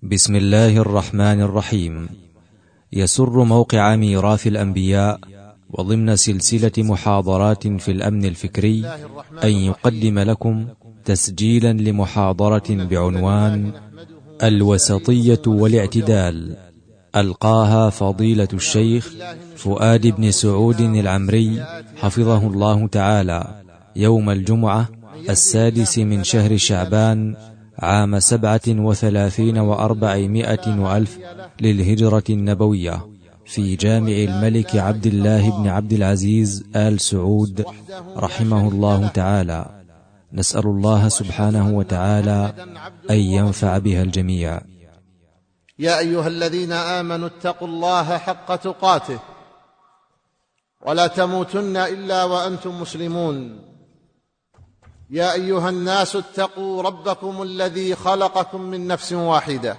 بسم الله الرحمن الرحيم. يسر موقع ميراث الأنبياء وضمن سلسلة محاضرات في الأمن الفكري أن يقدم لكم تسجيلا لمحاضرة بعنوان الوسطية والاعتدال، ألقاها فضيلة الشيخ فؤاد بن سعود العمري حفظه الله تعالى يوم الجمعة 6 من شهر شعبان عام 37 و400 وألف للهجرة النبوية في جامع الملك عبد الله بن عبد العزيز آل سعود رحمه الله تعالى. نسأل الله سبحانه وتعالى أن ينفع بها الجميع. يا أيها الذين آمنوا اتقوا الله حق تقاته ولا تموتن إلا وأنتم مسلمون. يا أيها الناس اتقوا ربكم الذي خلقكم من نفس واحدة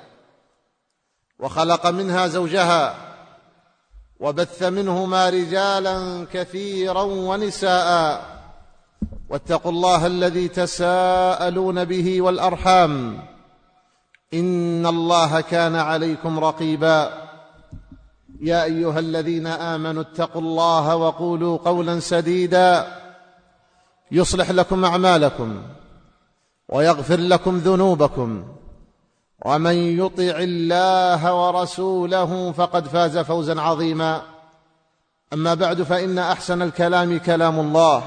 وخلق منها زوجها وبث منهما رجالا كثيرا ونساء، واتقوا الله الذي تساءلون به والأرحام إن الله كان عليكم رقيبا. يا أيها الذين آمنوا اتقوا الله وقولوا قولا سديدا يصلح لكم أعمالكم ويغفر لكم ذنوبكم، ومن يطع الله ورسوله فقد فاز فوزا عظيما. أما بعد، فإن أحسن الكلام كلام الله،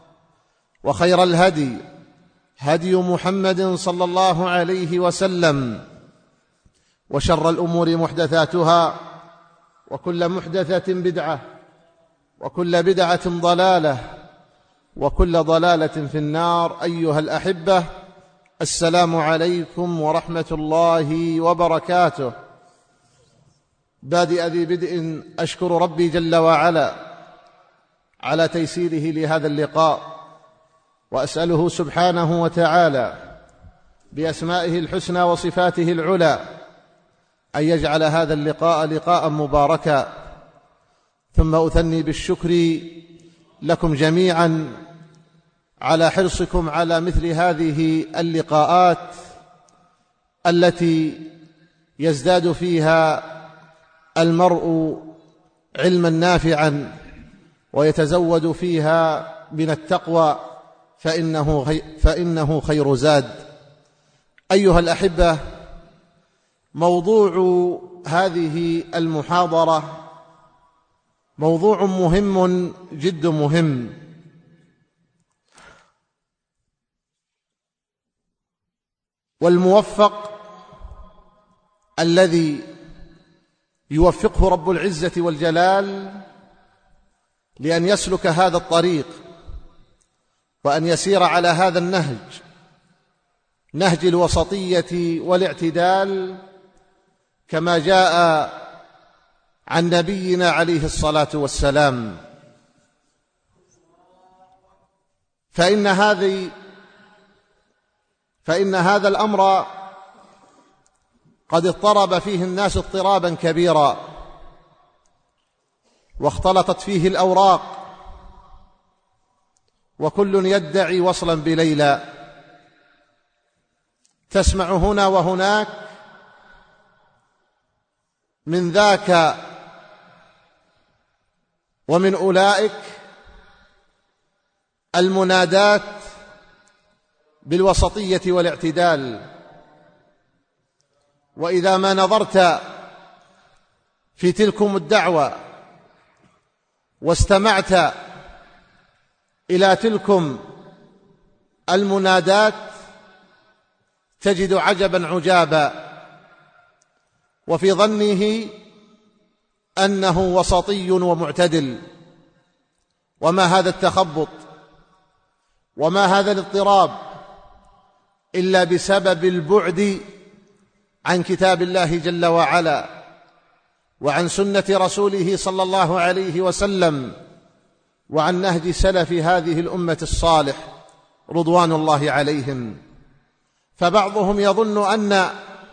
وخير الهدي هدي محمد صلى الله عليه وسلم، وشر الأمور محدثاتها، وكل محدثة بدعة، وكل بدعة ضلالة، وكل ضلالة في النار. أيها الأحبة، السلام عليكم ورحمة الله وبركاته. بادئ ذي بدء أشكر ربي جل وعلا على تيسيره لهذا اللقاء، وأسأله سبحانه وتعالى بأسمائه الحسنى وصفاته العلى أن يجعل هذا اللقاء لقاء مباركا. ثم أثني بالشكر لكم جميعا على حرصكم على مثل هذه اللقاءات التي يزداد فيها المرء علما نافعا ويتزود فيها من التقوى، فإنه خير زاد. أيها الأحبة، موضوع هذه المحاضرة موضوع مهم جد مهم، والموفق الذي يوفقه رب العزة والجلال لأن يسلك هذا الطريق وأن يسير على هذا النهج، نهج الوسطية والاعتدال، كما جاء عن نبينا عليه الصلاة والسلام. فإن هذا الأمر قد اضطرب فيه الناس اضطرابا كبيرا، واختلطت فيه الأوراق، وكل يدعي وصلا بليلى. تسمع هنا وهناك من ذاك ومن أولئك المنادات بالوسطية والاعتدال، وإذا ما نظرت في تلكم الدعوة واستمعت إلى تلكم المنادات تجد عجبا عجابا، وفي ظنه أنه وسطي ومعتدل. وما هذا التخبط وما هذا الاضطراب إلا بسبب البعد عن كتاب الله جل وعلا وعن سنة رسوله صلى الله عليه وسلم وعن نهج سلف هذه الأمة الصالح رضوان الله عليهم. فبعضهم يظن أن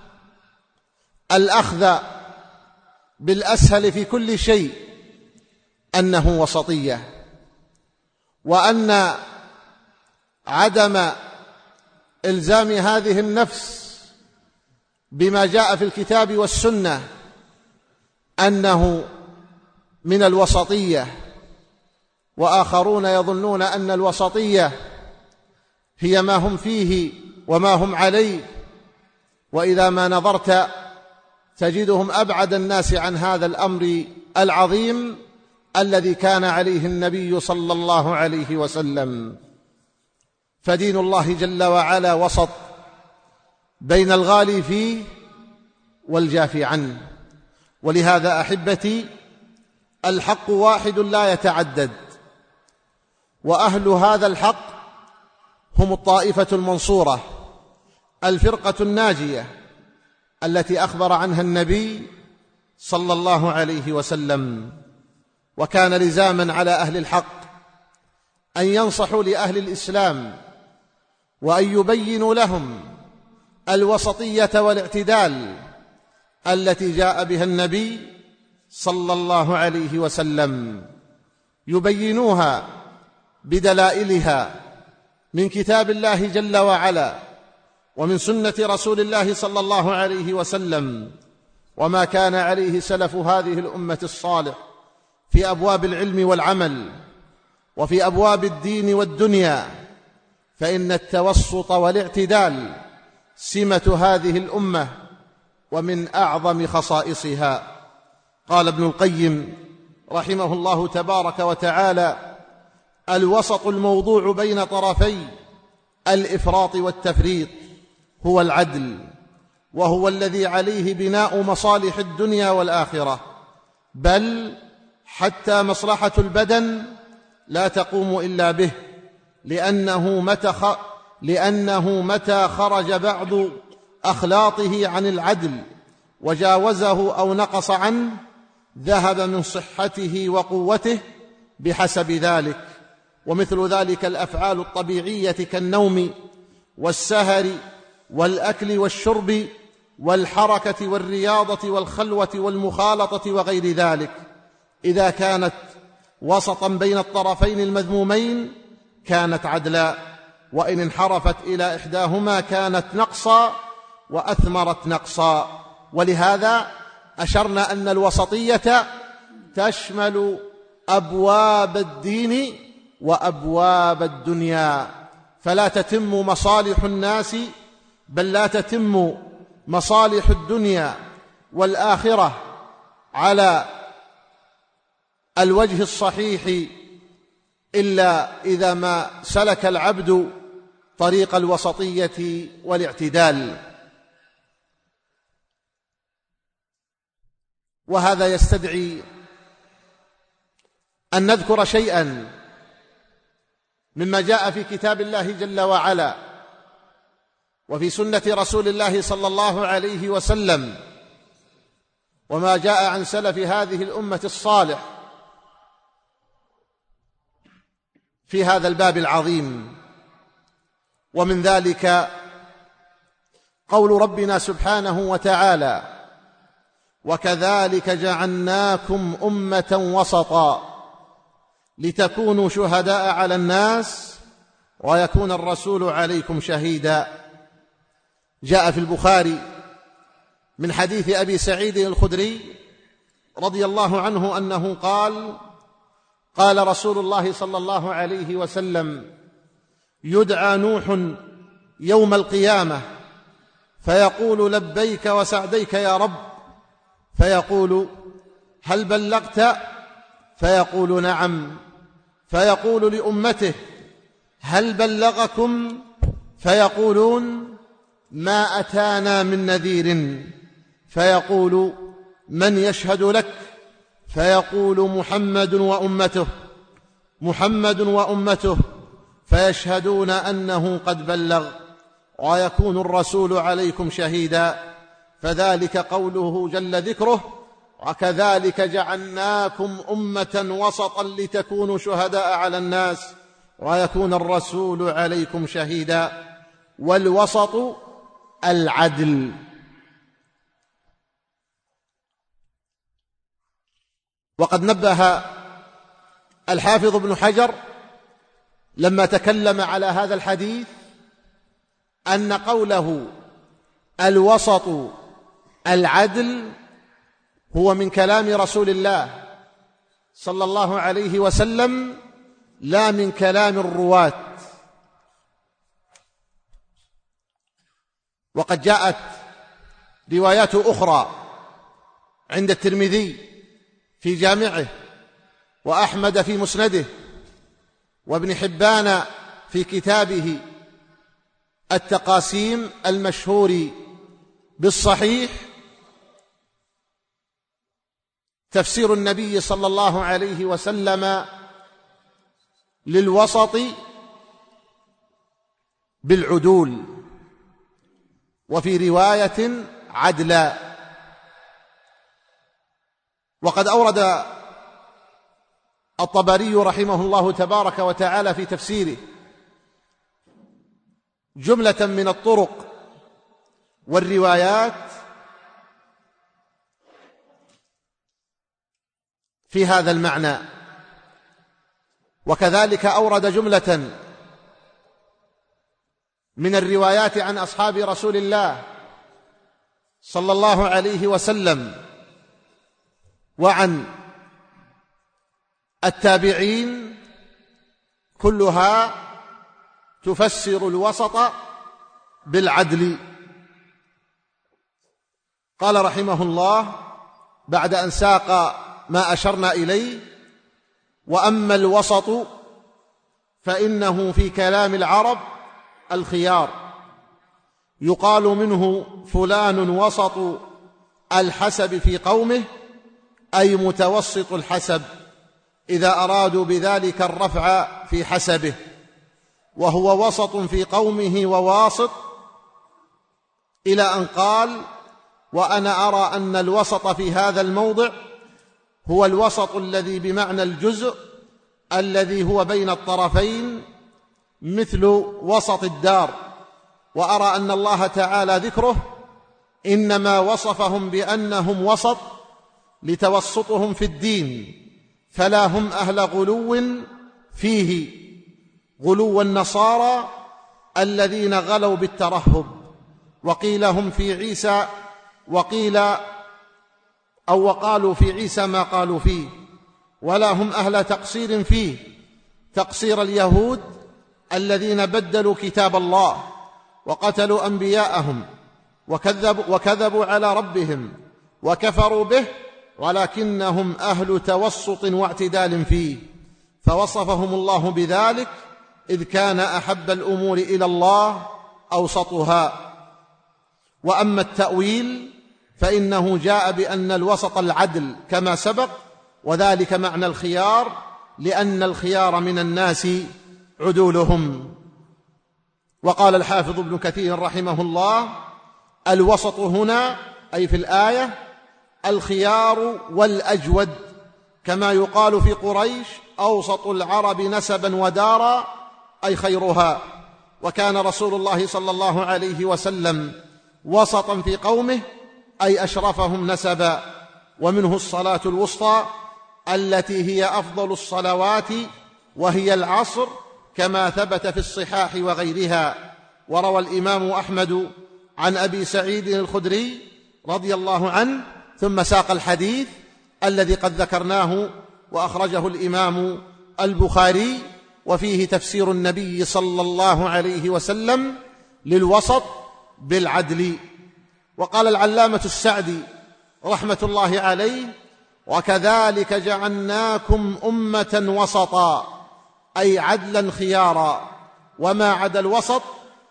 الأخذ بالأسهل في كل شيء أنه وسطية، وأن عدم إلزام هذه النفس بما جاء في الكتاب والسنة أنه من الوسطية، وآخرون يظنون أن الوسطية هي ما هم فيه وما هم عليه، وإذا ما نظرت تجدهم أبعد الناس عن هذا الأمر العظيم الذي كان عليه النبي صلى الله عليه وسلم. فدين الله جل وعلا وسط بين الغالي فيه والجافي عنه. ولهذا أحبتي الحق واحد لا يتعدد، وأهل هذا الحق هم الطائفة المنصورة، الفرقة الناجية التي أخبر عنها النبي صلى الله عليه وسلم. وكان لزاما على أهل الحق أن ينصحوا لأهل الإسلام وأن يبينوا لهم الوسطية والاعتدال التي جاء بها النبي صلى الله عليه وسلم، يبينوها بدلائلها من كتاب الله جل وعلا ومن سنة رسول الله صلى الله عليه وسلم، وما كان عليه سلف هذه الأمة الصالح في أبواب العلم والعمل وفي أبواب الدين والدنيا. فإن التوسط والاعتدال سمة هذه الأمة ومن أعظم خصائصها. قال ابن القيم رحمه الله تبارك وتعالى: الوسط الموضوع بين طرفي الإفراط والتفريط هو العدل، وهو الذي عليه بناء مصالح الدنيا والآخرة، بل حتى مصلحة البدن لا تقوم إلا به، لأنه متى خرج بعض أخلاطه عن العدل وجاوزه أو نقص عنه ذهب من صحته وقوته بحسب ذلك. ومثل ذلك الأفعال الطبيعية كالنوم والسهر والأكل والشرب والحركة والرياضة والخلوة والمخالطة وغير ذلك، إذا كانت وسطا بين الطرفين المذمومين كانت عدلا، وإن انحرفت إلى إحداهما كانت نقصا وأثمرت نقصا. ولهذا أشرنا أن الوسطية تشمل أبواب الدين وأبواب الدنيا، فلا تتم مصالح الناس، بل لا تتم مصالح الدنيا والآخرة على الوجه الصحيح إلا إذا ما سلك العبد طريق الوسطية والاعتدال. وهذا يستدعي أن نذكر شيئا مما جاء في كتاب الله جل وعلا وفي سنة رسول الله صلى الله عليه وسلم، وما جاء عن سلف هذه الأمة الصالح في هذا الباب العظيم. ومن ذلك قول ربنا سبحانه وتعالى: وكذلك جعلناكم أمة وسطا لتكونوا شهداء على الناس ويكون الرسول عليكم شهيدا. جاء في البخاري من حديث أبي سعيد الخدري رضي الله عنه أنه قال: قال رسول الله صلى الله عليه وسلم: يدعى نوح يوم القيامة فيقول: لبيك وسعديك يا رب، فيقول: هل بلغت؟ فيقول: نعم. فيقول لأمته: هل بلغكم؟ فيقولون: ما أتانا من نذير. فيقول: من يشهد لك؟ فيقول: محمد وأمته، محمد وأمته، فيشهدون أنه قد بلغ، ويكون الرسول عليكم شهيدا. فذلك قوله جل ذكره: وكذلك جعلناكم أمة وسطا لتكونوا شهداء على الناس ويكون الرسول عليكم شهيدا. والوسط العدل. وقد نبه الحافظ ابن حجر لما تكلم على هذا الحديث أن قوله الوسط العدل هو من كلام رسول الله صلى الله عليه وسلم لا من كلام الرواة. وقد جاءت روايات أخرى عند الترمذي في جامعه، وأحمد في مسنده، وابن حبان في كتابه التقاسيم المشهور بالصحيح، تفسير النبي صلى الله عليه وسلم للوسط بالعدول، وفي رواية عدلا. وقد أورد الطبري رحمه الله تبارك وتعالى في تفسيره جملة من الطرق والروايات في هذا المعنى، وكذلك أورد جملة من الروايات عن أصحاب رسول الله صلى الله عليه وسلم وعن التابعين، كلها تفسر الوسط بالعدل. قال رحمه الله بعد أن ساق ما أشرنا إليه: وأما الوسط فإنه في كلام العرب الخيار، يقال منه فلان وسط الحسب في قومه، أي متوسط الحسب، إذا أرادوا بذلك الرفع في حسبه، وهو وسط في قومه وواسط، إلى أن قال: وأنا أرى أن الوسط في هذا الموضع هو الوسط الذي بمعنى الجزء الذي هو بين الطرفين، مثل وسط الدار. وأرى أن الله تعالى ذكره إنما وصفهم بأنهم وسط لتوسطهم في الدين، فلا هم أهل غلو فيه، غلو النصارى الذين غلوا بالترهب، وقيل هم في عيسى، وقالوا في عيسى ما قالوا فيه، ولا هم أهل تقصير فيه، تقصير اليهود الذين بدلوا كتاب الله وقتلوا أنبياءهم وكذبوا على ربهم وكفروا به، ولكنهم أهل توسط واعتدال فيه، فوصفهم الله بذلك، إذ كان أحب الأمور إلى الله أوسطها. وأما التأويل فإنه جاء بأن الوسط العدل كما سبق، وذلك معنى الخيار، لأن الخيار من الناس عدولهم. وقال الحافظ ابن كثير رحمه الله: الوسط هنا أي في الآية الخيار والأجود، كما يقال في قريش: أوسط العرب نسبا ودارا، أي خيرها. وكان رسول الله صلى الله عليه وسلم وسطا في قومه، أي أشرفهم نسبا. ومنه الصلاة الوسطى التي هي أفضل الصلوات، وهي العصر، كما ثبت في الصحاح وغيرها. وروى الإمام أحمد عن أبي سعيد الخدري رضي الله عنه، ثم ساق الحديث الذي قد ذكرناه وأخرجه الإمام البخاري، وفيه تفسير النبي صلى الله عليه وسلم للوسط بالعدل. وقال العلامة السعدي رحمة الله عليه: وكذلك جعلناكم أمة وسطا، أي عدلا خيارا، وما عدا الوسط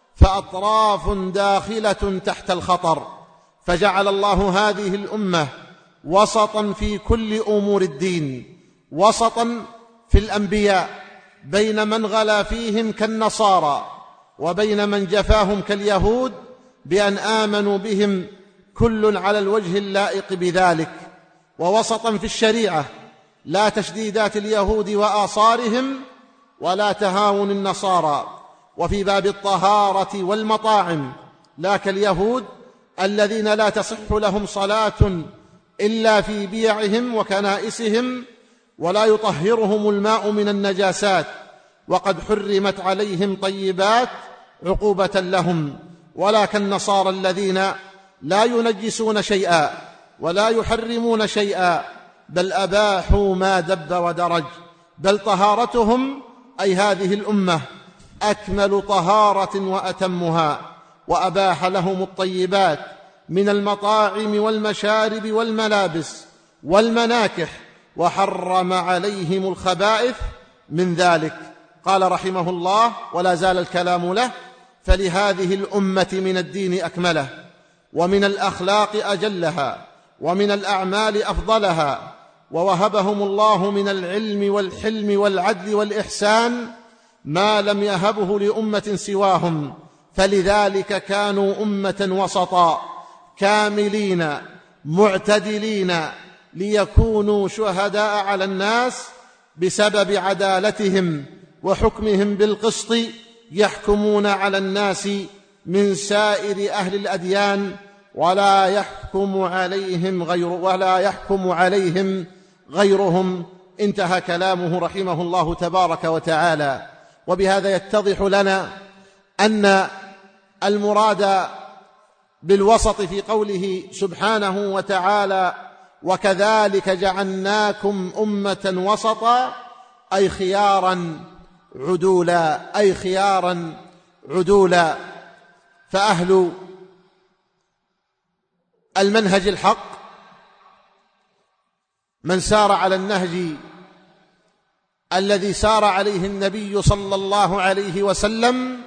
فأطراف داخلة تحت الخطر، فجعل الله هذه الأمة وسطا في كل أمور الدين، وسطا في الأنبياء بين من غلا فيهم كالنصارى، وبين من جفاهم كاليهود، بأن آمنوا بهم كل على الوجه اللائق بذلك، ووسطا في الشريعة، لا تشديدات اليهود وآصارهم ولا تهاون النصارى، وفي باب الطهارة والمطاعم لا كاليهود الذين لا تصح لهم صلاة إلا في بيعهم وكنائسهم، ولا يطهرهم الماء من النجاسات، وقد حرمت عليهم طيبات عقوبة لهم، ولا كالنصارى الذين لا ينجسون شيئا ولا يحرمون شيئا، بل أباحوا ما دب ودرج، بل طهارتهم أي هذه الأمة أكمل طهارة وأتمها، وأباح لهم الطيبات من المطاعم والمشارب والملابس والمناكح، وحرم عليهم الخبائث من ذلك. قال رحمه الله ولا زال الكلام له: فلهذه الأمة من الدين أكمله، ومن الأخلاق أجلها، ومن الأعمال أفضلها، ووهبهم الله من العلم والحلم والعدل والإحسان ما لم يهبه لأمة سواهم، فلذلك كانوا أمة وسطا كاملين معتدلين، ليكونوا شهداء على الناس بسبب عدالتهم وحكمهم بالقسط، يحكمون على الناس من سائر أهل الأديان، ولا يحكم عليهم غيرهم. انتهى كلامه رحمه الله تبارك وتعالى. وبهذا يتضح لنا أن المراد بالوسط في قوله سبحانه وتعالى: وكذلك جعلناكم أمة وسطا، أي خيارا عدولا، فأهل المنهج الحق من سار على النهج الذي سار عليه النبي صلى الله عليه وسلم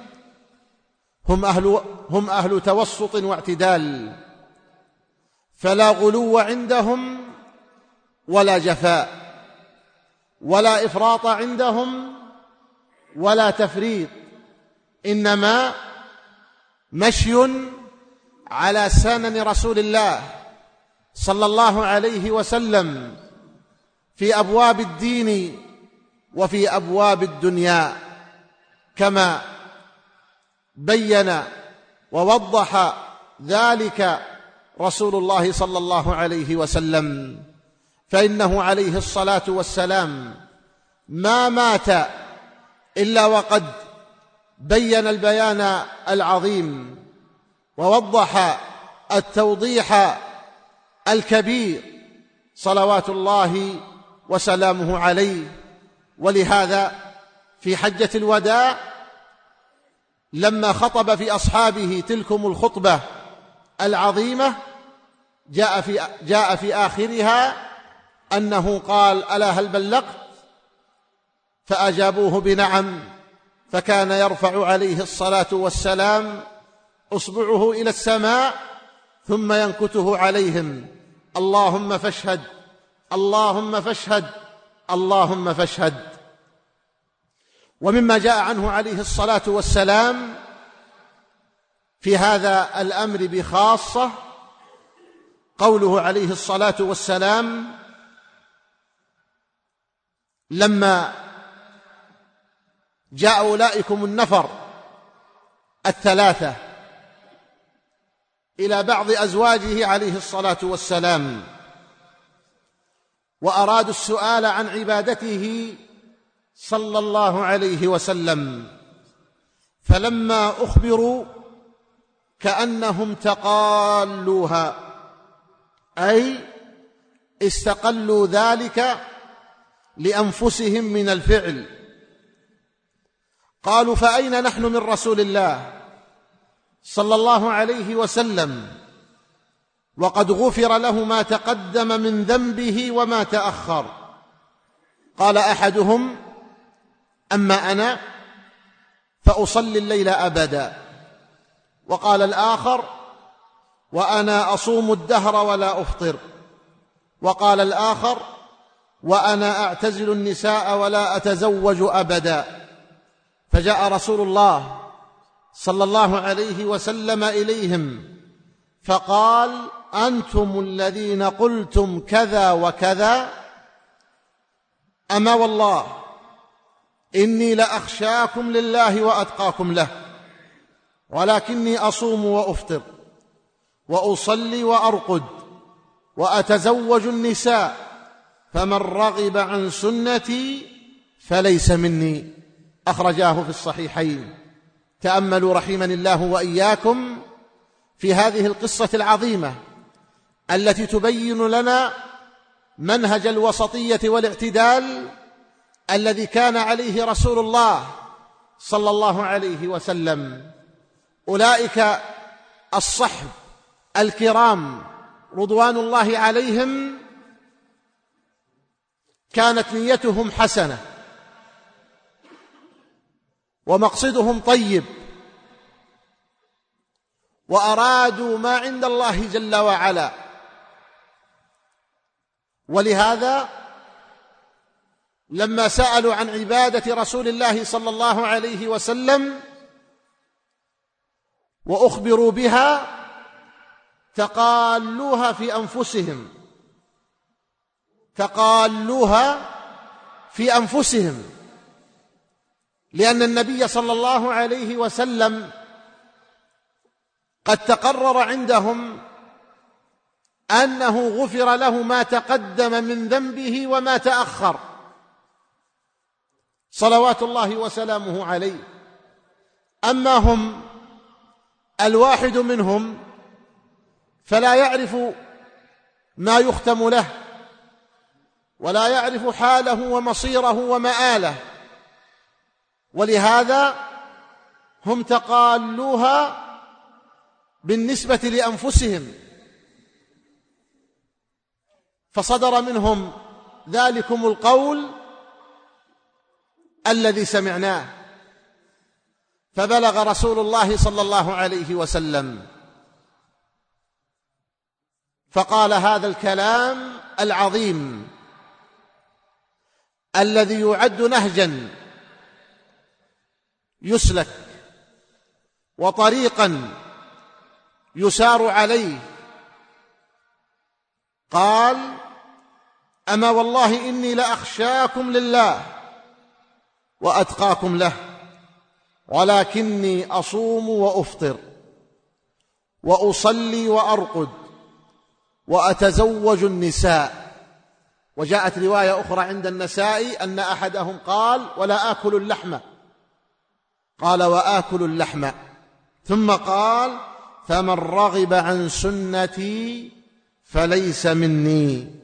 هم أهل توسط واعتدال، فلا غلو عندهم ولا جفاء، ولا إفراط عندهم ولا تفريط، إنما مشي على سنن رسول الله صلى الله عليه وسلم في أبواب الدين وفي أبواب الدنيا، كما بين ووضح ذلك رسول الله صلى الله عليه وسلم، فإنه عليه الصلاة والسلام ما مات إلا وقد بين البيان العظيم ووضح التوضيح الكبير صلوات الله وسلامه عليه. ولهذا في حجة الوداع لما خطب في أصحابه تلكم الخطبة العظيمة جاء في آخرها أنه قال: ألا هل بلغت؟ فأجابوه بنعم، فكان يرفع عليه الصلاة والسلام أصبعه إلى السماء ثم ينكته عليهم: اللهم فاشهد، اللهم فاشهد، اللهم فاشهد. ومما جاء عنه عليه الصلاة والسلام في هذا الأمر بخاصة قوله عليه الصلاة والسلام لما جاء أولئكم النفر الثلاثة إلى بعض أزواجه عليه الصلاة والسلام وأرادوا السؤال عن عبادته صلى الله عليه وسلم، فلما أخبروا كأنهم تقالوها، أي استقلوا ذلك لأنفسهم من الفعل. قالوا: فأين نحن من رسول الله صلى الله عليه وسلم وقد غفر له ما تقدم من ذنبه وما تأخر؟ قال أحدهم: أما أنا فأصلي الليل أبدا. وقال الآخر: وأنا أصوم الدهر ولا أفطر. وقال الآخر: وأنا أعتزل النساء ولا أتزوج أبدا. فجاء رسول الله صلى الله عليه وسلم إليهم فقال: أنتم الذين قلتم كذا وكذا، أما والله إني لأخشاكم لله وأتقاكم له، ولكني أصوم وأفطر وأصلي وأرقد وأتزوج النساء، فمن رغب عن سنتي فليس مني. أخرجاه في الصحيحين. تأملوا رحمني الله وإياكم في هذه القصة العظيمة التي تبين لنا منهج الوسطية والاعتدال الذي كان عليه رسول الله صلى الله عليه وسلم. أولئك الصحب الكرام رضوان الله عليهم كانت نيتهم حسنة ومقصدهم طيب، وأرادوا ما عند الله جل وعلا، ولهذا لما سألوا عن عبادة رسول الله صلى الله عليه وسلم وأخبروا بها تقالوها في أنفسهم، لأن النبي صلى الله عليه وسلم قد تقرر عندهم أنه غفر له ما تقدم من ذنبه وما تأخر صلوات الله وسلامه عليه. أما هم الواحد منهم فلا يعرف ما يختم له، ولا يعرف حاله ومصيره ومآله، ولهذا هم تقالوها بالنسبة لأنفسهم، فصدر منهم ذلكم القول الذي سمعناه، فبلغ رسول الله صلى الله عليه وسلم فقال هذا الكلام العظيم الذي يعد نهجا يسلك وطريقا يسار عليه. قال: أما والله إني لأخشاكم لله وأتقاكم له، ولكني أصوم وأفطر وأصلي وأرقد وأتزوج النساء. وجاءت رواية أخرى عند النسائي أن أحدهم قال: ولا آكل اللحم، قال: وآكل اللحم، ثم قال: فمن رغب عن سنتي فليس مني،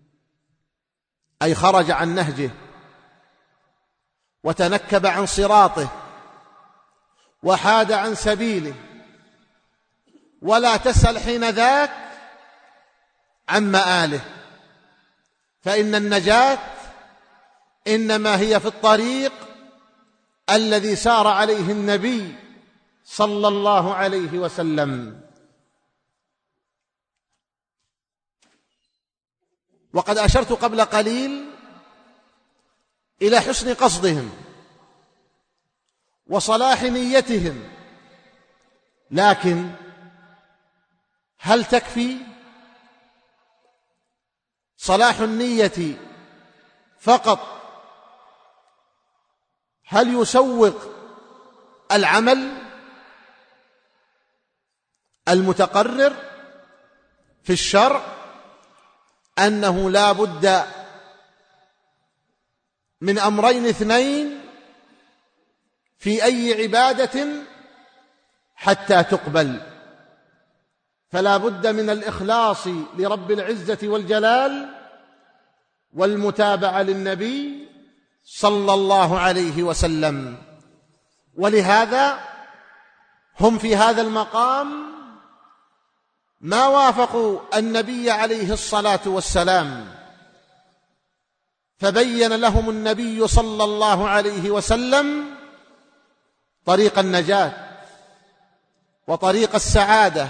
أي خرج عن نهجه وتنكب عن صراطه وحاد عن سبيله. ولا تسأل حين ذاك عن مآله، فإن النجاة إنما هي في الطريق الذي سار عليه النبي صلى الله عليه وسلم. وقد أشرت قبل قليل إلى حسن قصدهم وصلاح نيتهم، لكن هل تكفي صلاح النية فقط؟ هل يسوق العمل المتقرر في الشرع أنه لا بد من أمرين اثنين في أي عبادة حتى تقبل؟ فلا بد من الإخلاص لرب العزة والجلال والمتابعة للنبي صلى الله عليه وسلم. ولهذا هم في هذا المقام ما وافقوا النبي عليه الصلاة والسلام، فبين لهم النبي صلى الله عليه وسلم طريق النجاة وطريق السعادة،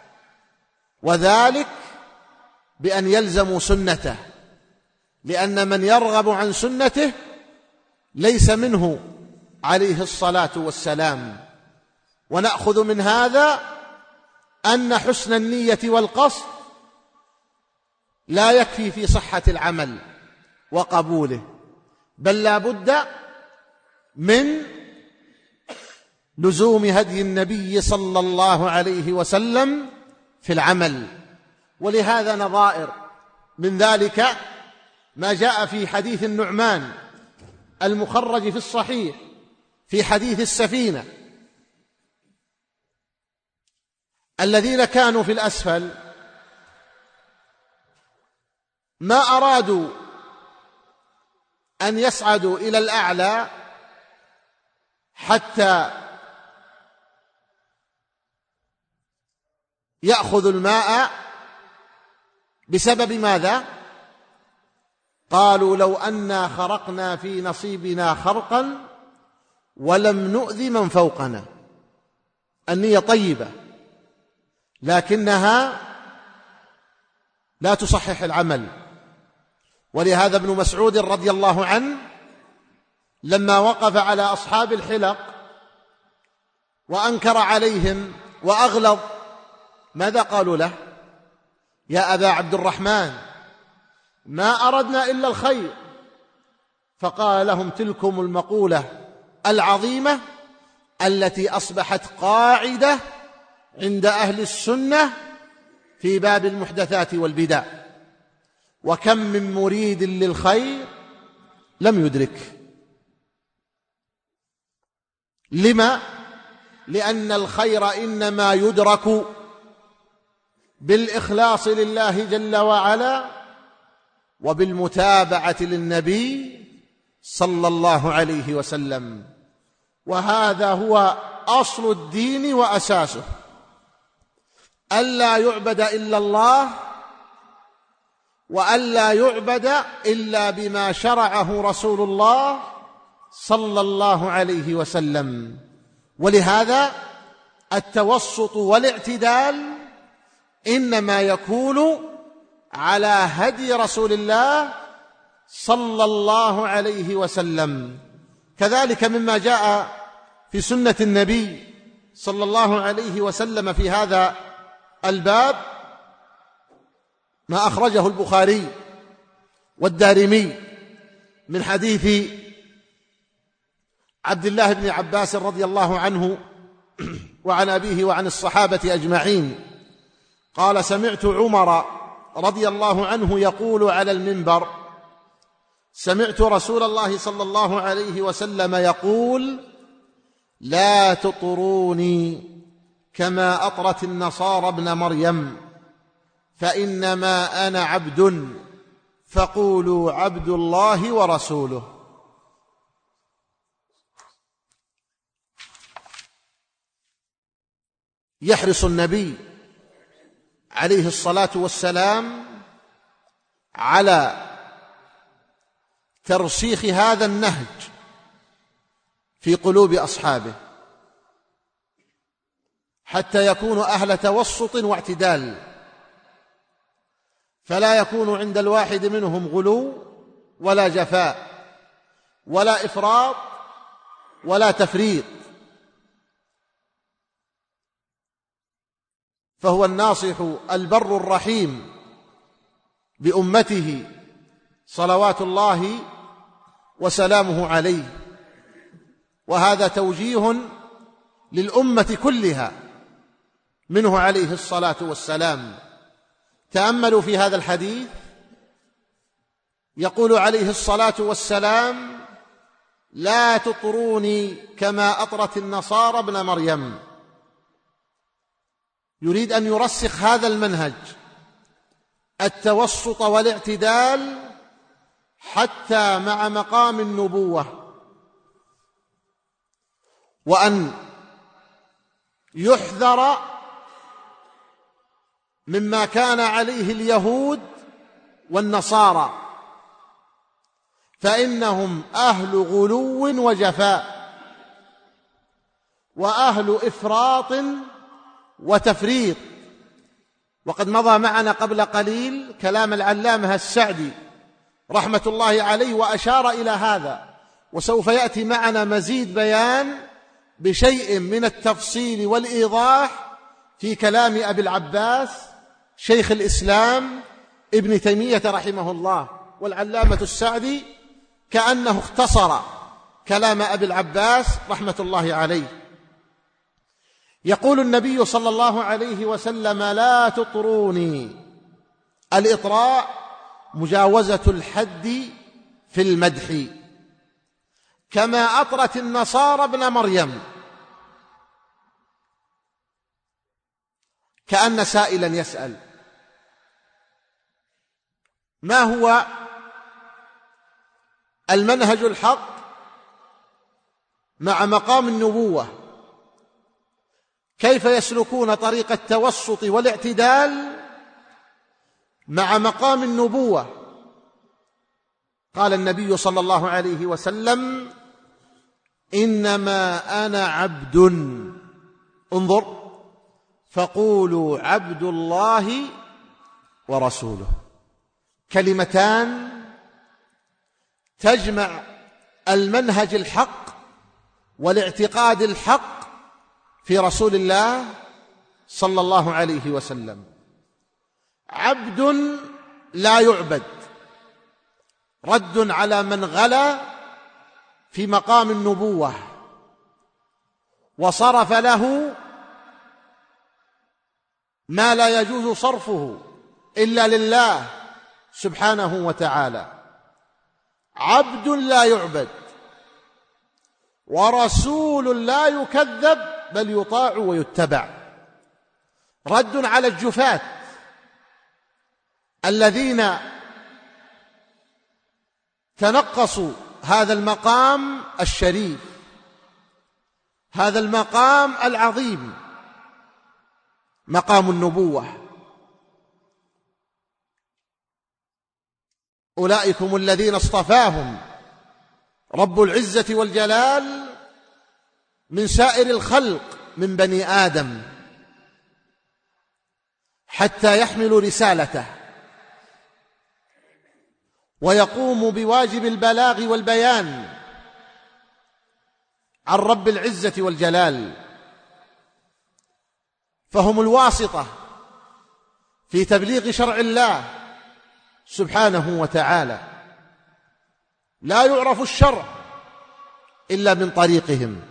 وذلك بأن يلزموا سنته، لأن من يرغب عن سنته ليس منه عليه الصلاة والسلام. ونأخذ من هذا أن حسن النية والقصد لا يكفي في صحة العمل وقبوله، بل لا بد من لزوم هدي النبي صلى الله عليه وسلم في العمل. ولهذا نظائر من ذلك ما جاء في حديث النعمان المخرج في الصحيح في حديث السفينة، الذين كانوا في الأسفل ما أرادوا أن يصعدوا إلى الأعلى حتى يأخذوا الماء بسبب ماذا؟ قالوا لو أنا خرقنا في نصيبنا خرقا ولم نؤذ من فوقنا. النية طيبة لكنها لا تصحح العمل. ولهذا ابن مسعود رضي الله عنه لما وقف على أصحاب الحلق وأنكر عليهم وأغلظ، ماذا قالوا له؟ يا أبا عبد الرحمن ما أردنا إلا الخير. فقال لهم تلكم المقولة العظيمة التي أصبحت قاعدة عند أهل السنة في باب المحدثات والبدع، وكم من مريد للخير لم يدرك. لما؟ لأن الخير إنما يدرك بالإخلاص لله جل وعلا وبالمتابعة للنبي صلى الله عليه وسلم، وهذا هو أصل الدين وأساسه، ألا يعبد إلا الله وألا يعبد إلا بما شرعه رسول الله صلى الله عليه وسلم. ولهذا التوسط والاعتدال إنما يكون على هدي رسول الله صلى الله عليه وسلم. كذلك مما جاء في سنة النبي صلى الله عليه وسلم في هذا الباب ما أخرجه البخاري والدارمي من حديث عبد الله بن عباس رضي الله عنه وعن أبيه وعن الصحابة أجمعين قال سمعت عمر رضي الله عنه يقول على المنبر سمعت رسول الله صلى الله عليه وسلم يقول لا تطروني كما أطرت النصارى ابن مريم فإنما أنا عبد فقولوا عبد الله ورسوله. يحرص النبي عليه الصلاة والسلام على ترسيخ هذا النهج في قلوب أصحابه حتى يكونوا أهل توسط واعتدال، فلا يكون عند الواحد منهم غلو ولا جفاء ولا إفراط ولا تفريط، فهو الناصح البر الرحيم بأمته صلوات الله وسلامه عليه. وهذا توجيه للأمة كلها منه عليه الصلاة والسلام. تأملوا في هذا الحديث، يقول عليه الصلاة والسلام لا تطروني كما أطرت النصارى ابن مريم. يريد أن يرسخ هذا المنهج التوسط والاعتدال حتى مع مقام النبوة، وأن يحذر مما كان عليه اليهود والنصارى، فإنهم أهل غلو وجفاء وأهل إفراط وتفريط. وقد مضى معنا قبل قليل كلام العلامة السعدي رحمة الله عليه وأشار إلى هذا، وسوف يأتي معنا مزيد بيان بشيء من التفصيل والإيضاح في كلام أبي العباس شيخ الإسلام ابن تيمية رحمه الله. والعلامة السعدي كأنه اختصر كلام أبي العباس رحمة الله عليه. يقول النبي صلى الله عليه وسلم لا تطروني. الإطراء مجاوزة الحد في المدح كما أطرت النصارى ابن مريم. كأن سائلا يسأل: ما هو المنهج الحق مع مقام النبوة؟ كيف يسلكون طريق التوسط والاعتدال مع مقام النبوة؟ قال النبي صلى الله عليه وسلم: إنما أنا عبد، انظر، فقولوا عبد الله ورسوله. كلمتان تجمع المنهج الحق والاعتقاد الحق في رسول الله صلى الله عليه وسلم. عبد لا يعبد، رد على من غلا في مقام النبوة وصرف له ما لا يجوز صرفه إلا لله سبحانه وتعالى. عبد لا يعبد ورسول لا يكذب بل يطاع ويتبع. رد على الجفاة الذين تنقصوا هذا المقام الشريف، هذا المقام العظيم، مقام النبوة. أولئكم الذين اصطفاهم رب العزة والجلال من سائر الخلق من بني آدم حتى يحملوا رسالته ويقوموا بواجب البلاغ والبيان عن رب العزة والجلال، فهم الواسطة في تبليغ شرع الله سبحانه وتعالى. لا يعرف الشرع إلا من طريقهم،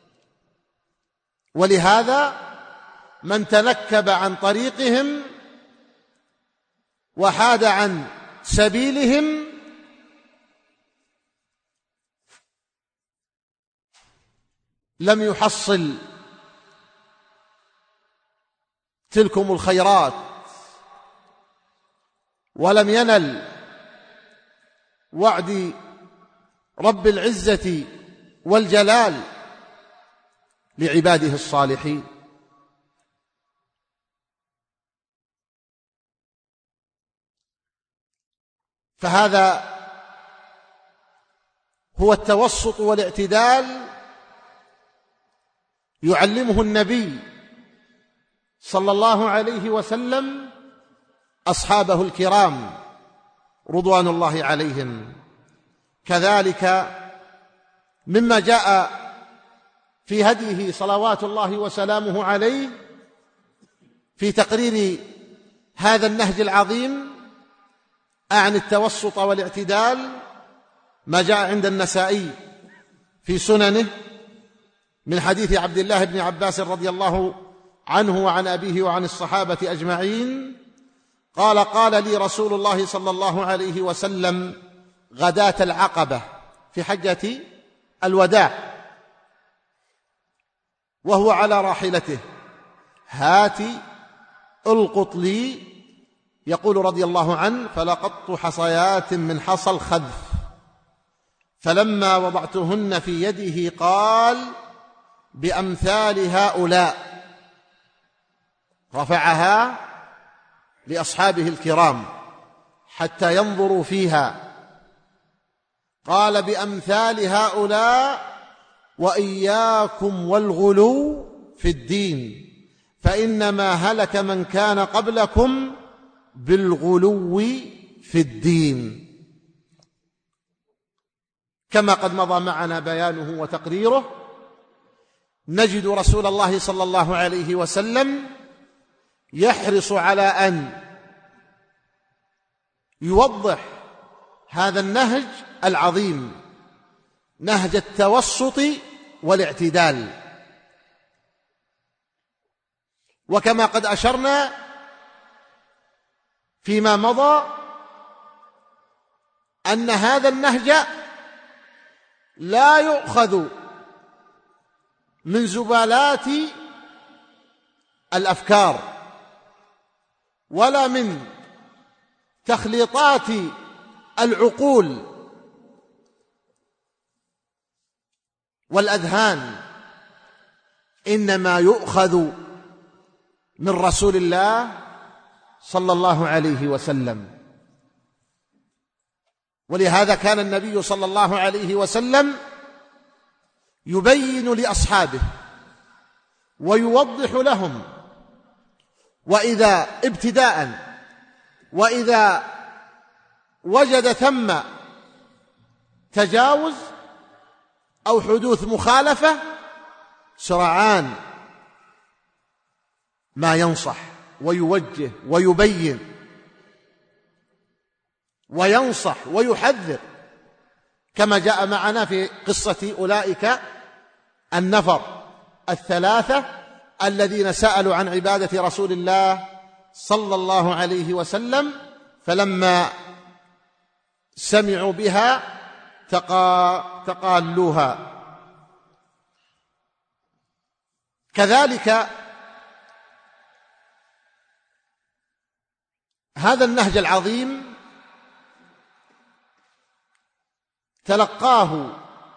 ولهذا من تنكب عن طريقهم وحاد عن سبيلهم لم يحصل تلكم الخيرات ولم ينل وعد رب العزة والجلال لعباده الصالحين. فهذا هو التوسط والاعتدال يعلمه النبي صلى الله عليه وسلم أصحابه الكرام رضوان الله عليهم. كذلك مما جاء في هديه صلوات الله وسلامه عليه في تقرير هذا النهج العظيم عن التوسط والاعتدال ما جاء عند النسائي في سننه من حديث عبد الله بن عباس رضي الله عنه وعن أبيه وعن الصحابة أجمعين قال: قال لي رسول الله صلى الله عليه وسلم غداة العقبة في حجة الوداع وهو على راحلته: هات القط لي، يقول رضي الله عنه: فلقطت حصيات من حصى الخذف، فلما وضعتهن في يده قال: بأمثال هؤلاء، رفعها لأصحابه الكرام حتى ينظروا فيها، قال: بأمثال هؤلاء وإياكم والغلو في الدين، فإنما هلك من كان قبلكم بالغلو في الدين. كما قد مضى معنا بيانه وتقريره، نجد رسول الله صلى الله عليه وسلم يحرص على أن يوضح هذا النهج العظيم، نهج التوسط والاعتدال. وكما قد أشرنا فيما مضى أن هذا النهج لا يؤخذ من زبالات الأفكار ولا من تخليطات العقول والأذهان، إنما يؤخذ من رسول الله صلى الله عليه وسلم. ولهذا كان النبي صلى الله عليه وسلم يبين لأصحابه ويوضح لهم، وإذا ابتداء وإذا وجد ثم تجاوز أو حدوث مخالفة سرعان ما ينصح ويوجه ويبين وينصح ويحذر، كما جاء معنا في قصة أولئك النفر الثلاثة الذين سألوا عن عبادة رسول الله صلى الله عليه وسلم، فلما سمعوا بها تقالوها. كذلك هذا النهج العظيم تلقاه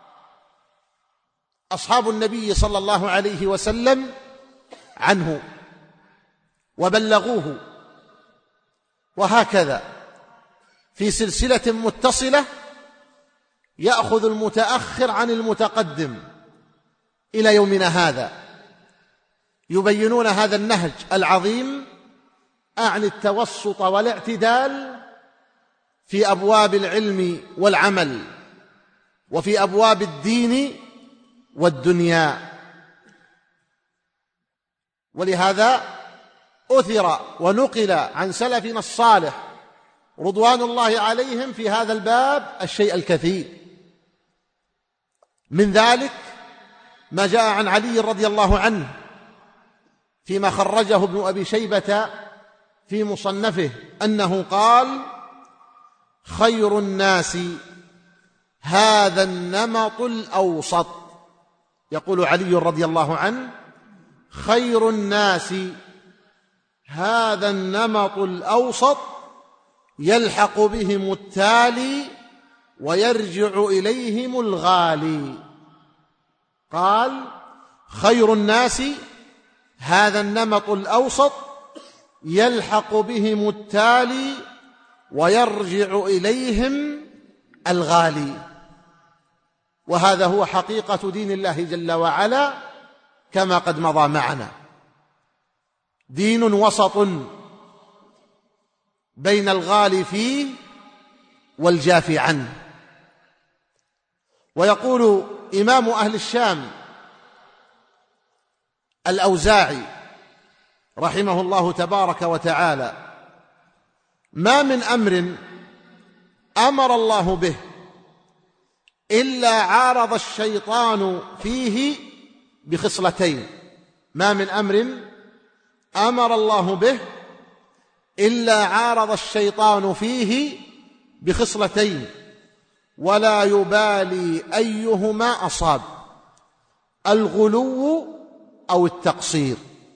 أصحاب النبي صلى الله عليه وسلم عنه وبلغوه، وهكذا في سلسلة متصلة يأخذ المتأخر عن المتقدم إلى يومنا هذا، يبينون هذا النهج العظيم عن التوسط والاعتدال في أبواب العلم والعمل وفي أبواب الدين والدنيا. ولهذا أثر ونقل عن سلفنا الصالح رضوان الله عليهم في هذا الباب الشيء الكثير، من ذلك ما جاء عن علي رضي الله عنه فيما خرجه ابن أبي شيبة في مصنفه أنه قال: خير الناس هذا النمط الأوسط. يقول علي رضي الله عنه: خير الناس هذا النمط الأوسط يلحق بهم التالي ويرجع إليهم الغالي. قال: خير الناس هذا النمط الأوسط يلحق بهم التالي ويرجع إليهم الغالي. وهذا هو حقيقة دين الله جل وعلا كما قد مضى معنا، دين وسط بين الغالي فيه والجافي عنه. ويقول إمام أهل الشام الأوزاعي رحمه الله تبارك وتعالى: ما من أمر أمر الله به إلا عارض الشيطان فيه بخصلتين. ما من أمر أمر الله به إلا عارض الشيطان فيه بخصلتين ولا يبالي أيهما أصاب: الغلو أو التقصير.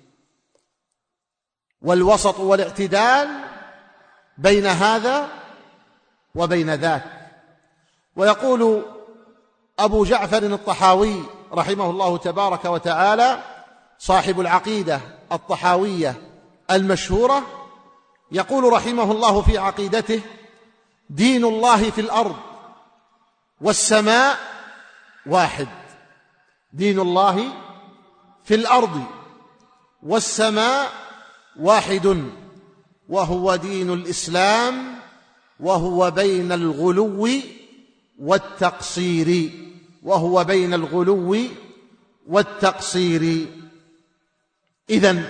والوسط والاعتدال بين هذا وبين ذاك. ويقول أبو جعفر الطحاوي رحمه الله تبارك وتعالى صاحب العقيدة الطحاوية المشهورة، يقول رحمه الله في عقيدته: دين الله في الأرض والسماء واحد. دين الله في الأرض والسماء واحد، وهو دين الإسلام، وهو بين الغلو والتقصير. وهو بين الغلو والتقصير. إذن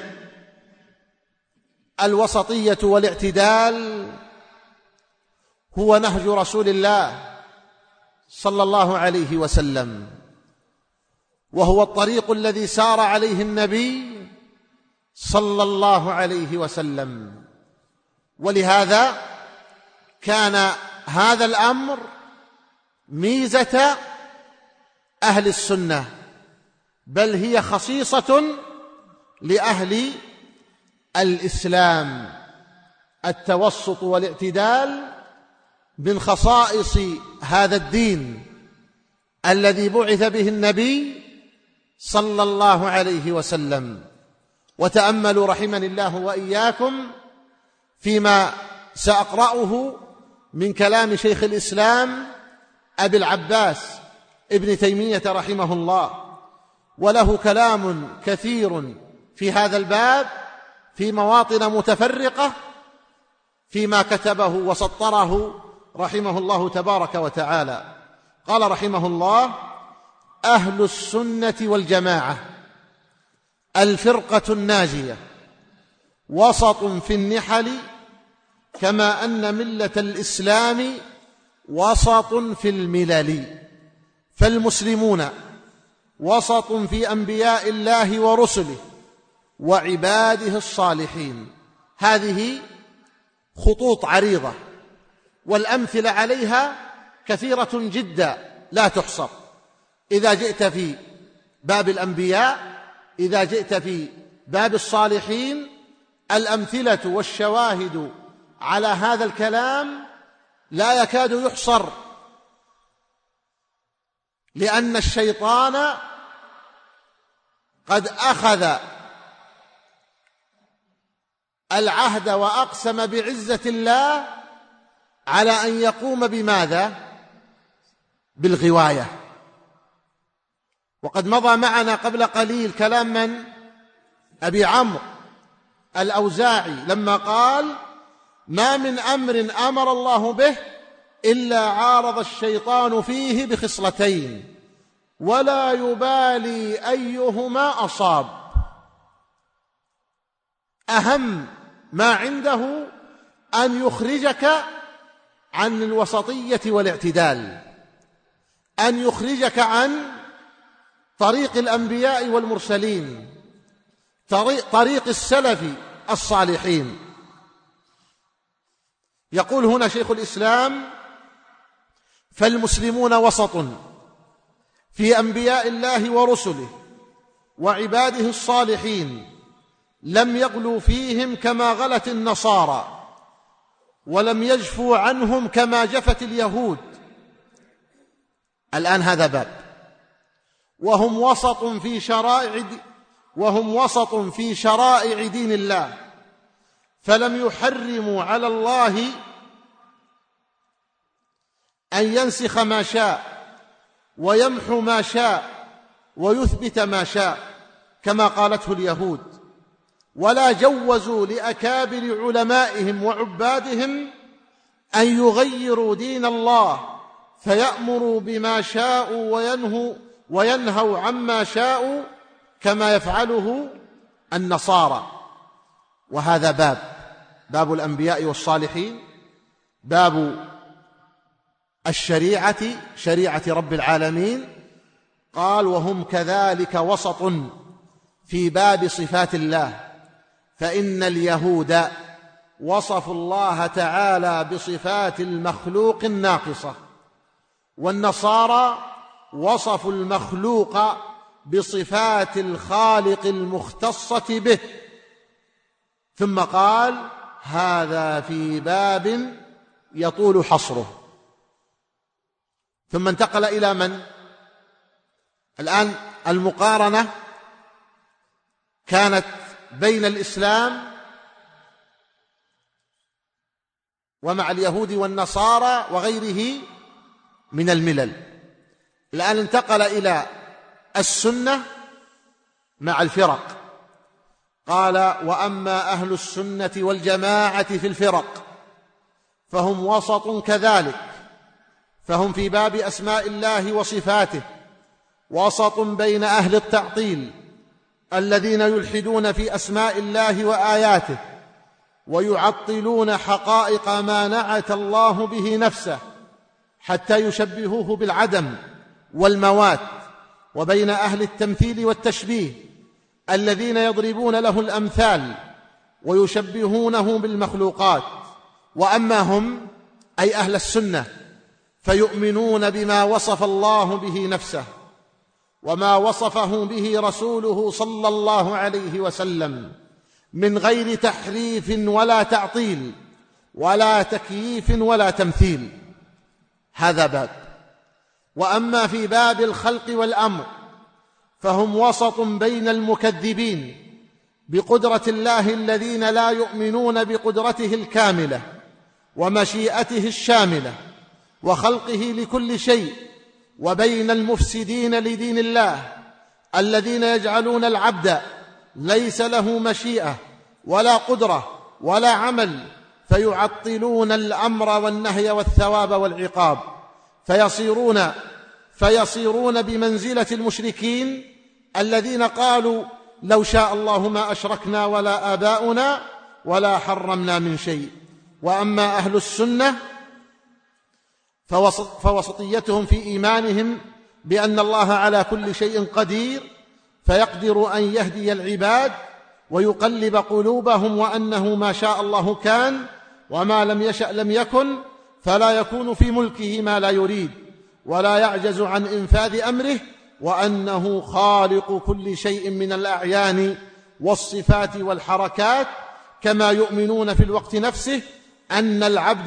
الوسطية والاعتدال هو نهج رسول الله صلى الله عليه وسلم، وهو الطريق الذي سار عليه النبي صلى الله عليه وسلم. ولهذا كان هذا الأمر ميزة أهل السنة، بل هي خصيصة لأهل الإسلام، التوسط والاعتدال من خصائص هذا الدين الذي بعث به النبي صلى الله عليه وسلم. وتأملوا رحمني الله وإياكم فيما سأقرأه من كلام شيخ الإسلام أبي العباس ابن تيمية رحمه الله، وله كلام كثير في هذا الباب في مواطن متفرقة فيما كتبه وسطره رحمه الله تبارك وتعالى. قال رحمه الله: أهل السنة والجماعة الفرقة الناجية وسط في النحل، كما أن ملة الإسلام وسط في الملل، فالمسلمون وسط في أنبياء الله ورسله وعباده الصالحين. هذه خطوط عريضة، والأمثلة عليها كثيرة جدا لا تحصر. إذا جئت في باب الأنبياء، إذا جئت في باب الصالحين، الأمثلة والشواهد على هذا الكلام لا يكاد يحصر، لأن الشيطان قد أخذ العهد وأقسم بعزة الله على أن يقوم بماذا؟ بالغواية. وقد مضى معنا قبل قليل كلام من؟ أبي عمرو الأوزاعي لما قال: ما من أمر أمر الله به إلا عارض الشيطان فيه بخصلتين ولا يبالي أيهما أصاب. أهم ما عنده أن يخرجك عن الوسطية والاعتدال، أن يخرجك عن طريق الأنبياء والمرسلين، طريق السلف الصالحين. يقول هنا شيخ الإسلام: فالمسلمون وسط في أنبياء الله ورسله وعباده الصالحين، لم يغلوا فيهم كما غلت النصارى، ولم يجفوا عنهم كما جفت اليهود. الآن هذا باب، وهم وسط في شرائع دين الله، فلم يحرموا على الله أن ينسخ ما شاء ويمحو ما شاء ويثبت ما شاء كما قالته اليهود، ولا جوزوا لأكابر علمائهم وعبادهم أن يغيروا دين الله فيأمروا بما شاءوا وينهوا عما شاءوا كما يفعله النصارى. وهذا باب الأنبياء والصالحين، باب الشريعة، شريعة رب العالمين. قال: وهم كذلك وسط في باب صفات الله، فإن اليهود وصفوا الله تعالى بصفات المخلوق الناقصة، والنصارى وصفوا المخلوق بصفات الخالق المختصة به. ثم قال: هذا في باب يطول حصره. ثم انتقل إلى من؟ الآن المقارنة كانت بين الإسلام ومع اليهود والنصارى وغيره من الملل. الآن انتقل إلى السنة مع الفرق. قال: وأما أهل السنة والجماعة في الفرق فهم وسط كذلك، فهم في باب أسماء الله وصفاته وسط بين أهل التعطيل الذين يلحدون في أسماء الله وآياته ويعطلون حقائق ما نعت الله به نفسه حتى يشبهوه بالعدم والموات، وبين أهل التمثيل والتشبيه الذين يضربون له الأمثال ويشبهونه بالمخلوقات. وأما هم أي أهل السنة فيؤمنون بما وصف الله به نفسه وما وصفه به رسوله صلى الله عليه وسلم من غير تحريف ولا تعطيل ولا تكييف ولا تمثيل. هذا باب. وأما في باب الخلق والأمر فهم وسط بين المكذبين بقدرة الله الذين لا يؤمنون بقدرته الكاملة ومشيئته الشاملة وخلقه لكل شيء، وبين المفسدين لدين الله الذين يجعلون العبد ليس له مشيئة ولا قدرة ولا عمل، فيعطلون الأمر والنهي والثواب والعقاب، فيصيرون بمنزلة المشركين الذين قالوا لو شاء الله ما أشركنا ولا آباؤنا ولا حرمنا من شيء. وأما أهل السنة فوسطيتهم في إيمانهم بأن الله على كل شيء قدير، فيقدر أن يهدي العباد ويقلب قلوبهم، وأنه ما شاء الله كان وما لم يشأ لم يكن، فلا يكون في ملكه ما لا يريد ولا يعجز عن إنفاذ أمره، وأنه خالق كل شيء من الأعيان والصفات والحركات، كما يؤمنون في الوقت نفسه أن العبد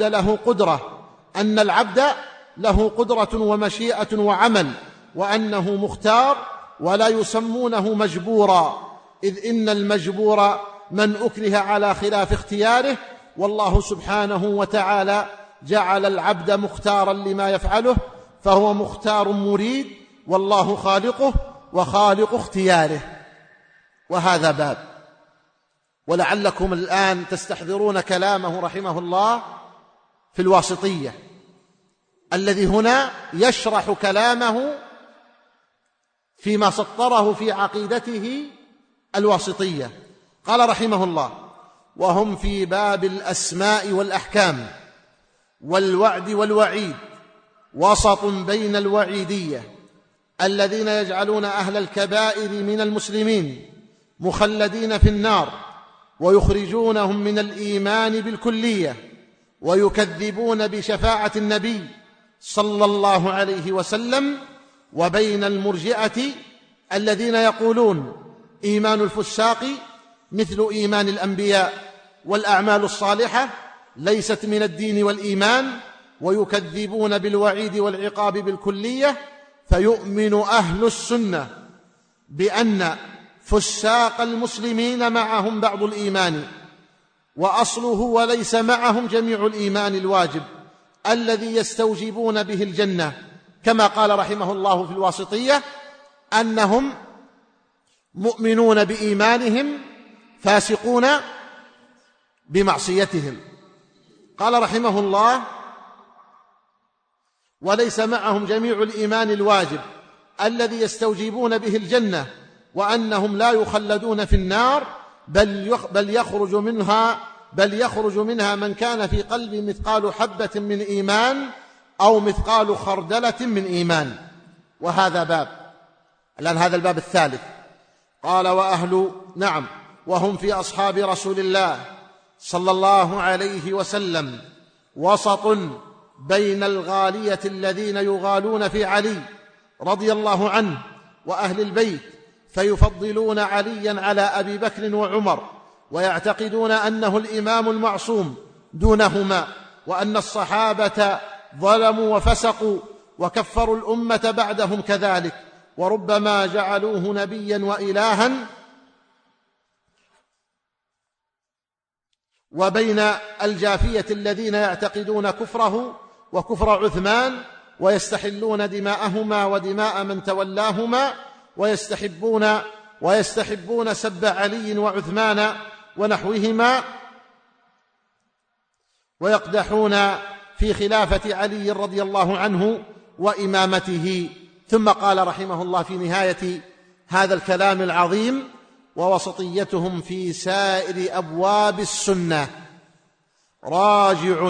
له قدرة ومشيئة وعمل، وأنه مختار ولا يسمونه مجبورا، إذ إن المجبور من أكره على خلاف اختياره، والله سبحانه وتعالى جعل العبد مختارا لما يفعله، فهو مختار مريد، والله خالقه وخالق اختياره. وهذا باب. ولعلكم الآن تستحضرون كلامه رحمه الله في الواسطية، الذي هنا يشرح كلامه فيما سطره في عقيدته الواسطية. قال رحمه الله: وهم في باب الأسماء والأحكام والوعد والوعيد وسط بين الوعيدية الذين يجعلون أهل الكبائر من المسلمين مخلدين في النار ويخرجونهم من الإيمان بالكلية، ويكذبون بشفاعة النبي صلى الله عليه وسلم، وبين المرجئة الذين يقولون إيمان الفساق مثل إيمان الأنبياء، والأعمال الصالحة ليست من الدين والإيمان، ويكذبون بالوعيد والعقاب بالكلية. فيؤمن أهل السنة بأن فساق المسلمين معهم بعض الإيمان وأصله، وليس معهم جميع الإيمان الواجب الذي يستوجبون به الجنة، كما قال رحمه الله في الواسطية: أنهم مؤمنون بإيمانهم فاسقون بمعصيتهم. قال رحمه الله: وليس معهم جميع الإيمان الواجب الذي يستوجبون به الجنة، وأنهم لا يخلدون في النار، بل يخرج منها من كان في قلبه مثقال حبة من إيمان أو مثقال خردلة من إيمان. وهذا باب. الآن هذا الباب الثالث. قال: وهم في أصحاب رسول الله صلى الله عليه وسلم وسط بين الغالية الذين يغالون في علي رضي الله عنه وأهل البيت، فيفضلون عليا على أبي بكر وعمر، ويعتقدون أنه الإمام المعصوم دونهما، وأن الصحابة ظلموا وفسقوا وكفروا الأمة بعدهم كذلك، وربما جعلوه نبيا وإلها. وبين الجافية الذين يعتقدون كفره وكفر عثمان، ويستحلون دماءهما ودماء من تولاهما، ويستحبون سب علي وعثمان ونحوهما، ويقدحون في خلافة علي رضي الله عنه وإمامته. ثم قال رحمه الله في نهاية هذا الكلام العظيم: ووسطيتهم في سائر أبواب السنة راجع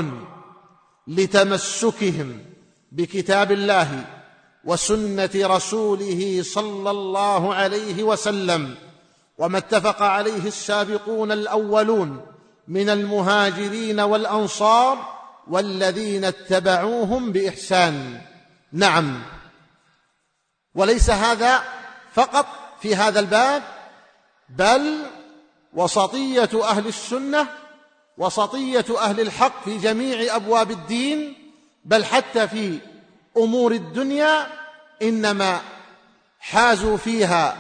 لتمسكهم بكتاب الله وسنة رسوله صلى الله عليه وسلم، وما اتفق عليه السابقون الأولون من المهاجرين والأنصار والذين اتبعوهم بإحسان. نعم، وليس هذا فقط في هذا الباب، بل وسطية أهل السنة وسطية أهل الحق في جميع أبواب الدين، بل حتى في أمور الدنيا إنما حازوا فيها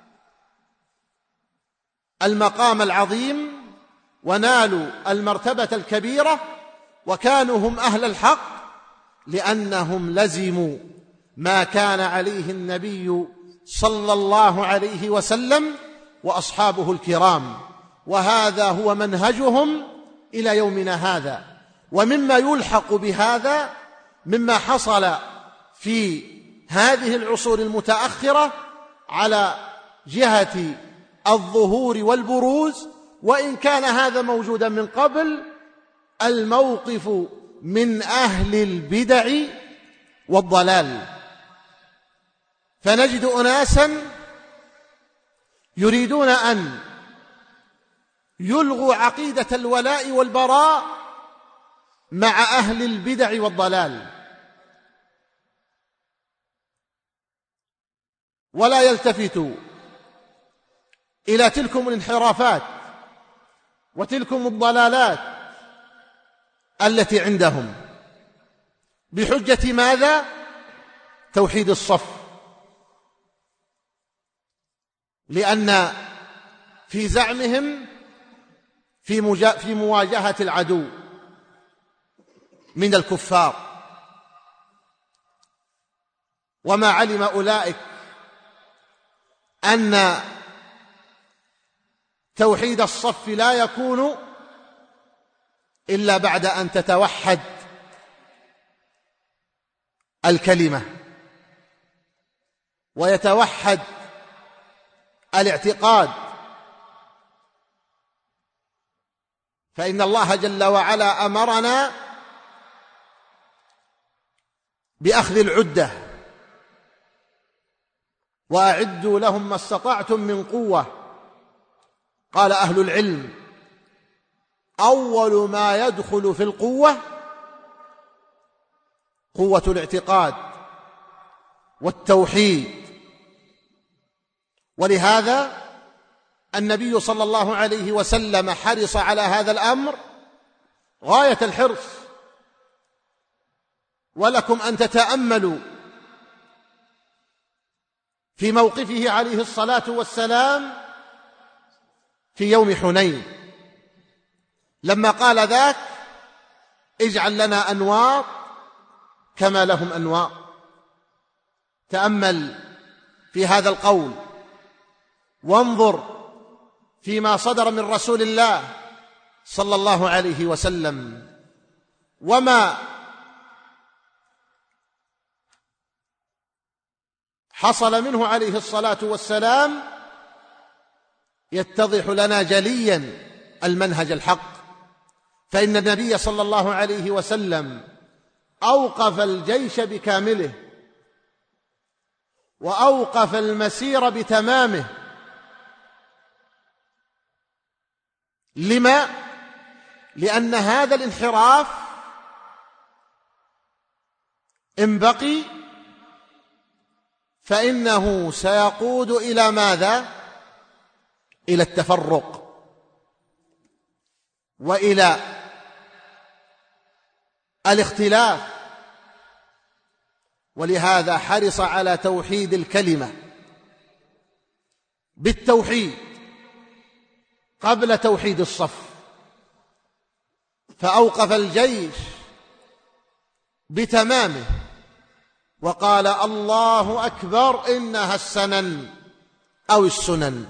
المقام العظيم ونالوا المرتبة الكبيرة، وكانوا هم أهل الحق لأنهم لزموا ما كان عليه النبي صلى الله عليه وسلم وأصحابه الكرام، وهذا هو منهجهم إلى يومنا هذا. ومما يلحق بهذا مما حصل في هذه العصور المتأخرة على جهة الظهور والبروز، وإن كان هذا موجودا من قبل، الموقف من أهل البدع والضلال. فنجد أناسا يريدون أن يلغوا عقيدة الولاء والبراء مع أهل البدع والضلال، ولا يلتفتوا إلى تلكم الانحرافات وتلكم الضلالات التي عندهم، بحجة ماذا؟ توحيد الصف. لأن في زعمهم في مواجهة العدو من الكفار، وما علم أولئك أن توحيد الصف لا يكون إلا بعد أن تتوحد الكلمة ويتوحد الاعتقاد. فإن الله جل وعلا أمرنا بأخذ العدة، وأعدوا لهم ما استطعتم من قوة. قال أهل العلم: أول ما يدخل في القوة قوة الاعتقاد والتوحيد. ولهذا النبي صلى الله عليه وسلم حرص على هذا الأمر غاية الحرص. ولكم أن تتأملوا في موقفه عليه الصلاة والسلام في يوم حنين، لما قال ذاك: اجعل لنا أنواط كما لهم أنواط. تأمل في هذا القول، وانظر فيما صدر من رسول الله صلى الله عليه وسلم، وما حصل منه عليه الصلاة والسلام يتضح لنا جليا المنهج الحق. فإن النبي صلى الله عليه وسلم أوقف الجيش بكامله، وأوقف المسير بتمامه. لما؟ لأن هذا الانحراف إن بقي فإنه سيقود إلى ماذا؟ إلى التفرق وإلى الاختلاف. ولهذا حرص على توحيد الكلمة بالتوحيد قبل توحيد الصف، فأوقف الجيش بتمامه وقال: الله أكبر، إنها السنن أو السنن.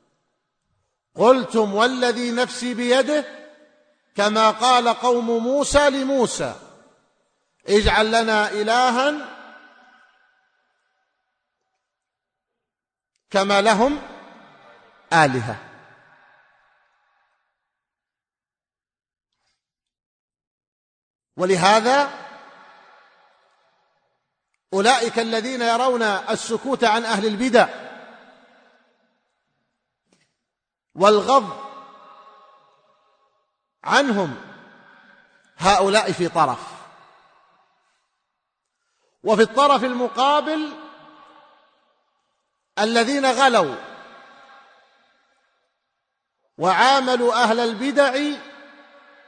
قلتم والذي نفسي بيده، كما قال قوم موسى لموسى: اجعل لنا إلها كما لهم آلهة. ولهذا أولئك الذين يرون السكوت عن أهل البدع والغض عنهم، هؤلاء في طرف. وفي الطرف المقابل الذين غلوا وعاملوا أهل البدع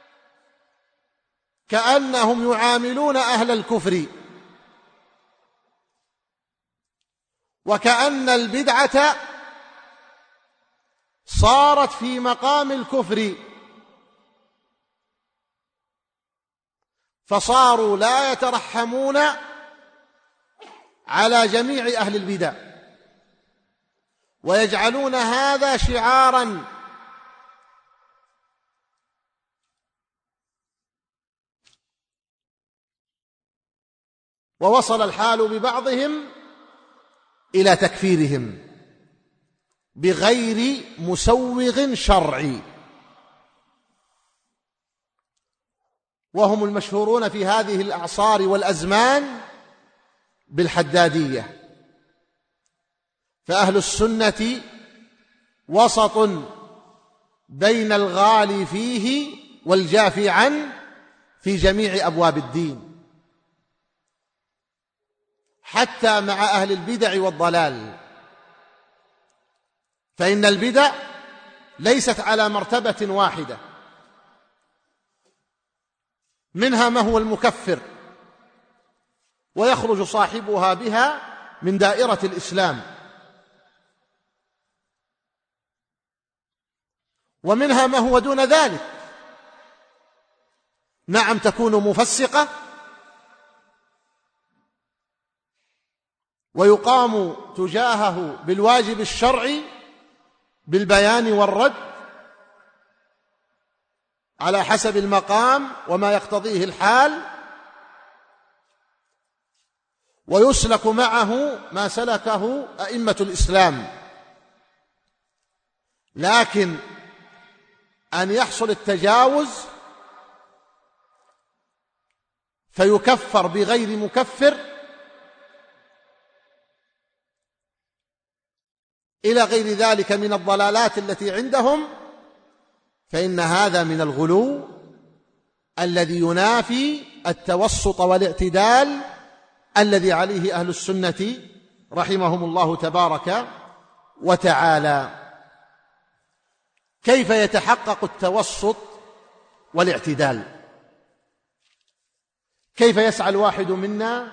كأنهم يعاملون أهل الكفر، وكأن البدعة صارت في مقام الكفر، فصاروا لا يترحمون على جميع أهل البدع، ويجعلون هذا شعاراً. ووصل الحال ببعضهم إلى تكفيرهم بغير مسوغ شرعي، وهم المشهورون في هذه الأعصار والأزمان بالحدادية. فأهل السنة وسط بين الغالي فيه والجافي عنه في جميع أبواب الدين، حتى مع أهل البدع والضلال، فإن البدع ليست على مرتبة واحدة، منها ما هو المكفر ويخرج صاحبها بها من دائرة الإسلام، ومنها ما هو دون ذلك، نعم تكون مفسقة ويقام تجاهه بالواجب الشرعي بالبيان والرد على حسب المقام وما يقتضيه الحال، ويسلك معه ما سلكه أئمة الإسلام. لكن أن يحصل التجاوز فيكفر بغير مكفر إلى غير ذلك من الضلالات التي عندهم، فإن هذا من الغلو الذي ينافي التوسط والاعتدال الذي عليه أهل السنة رحمهم الله تبارك وتعالى. كيف يتحقق التوسط والاعتدال؟ كيف يسعى الواحد منا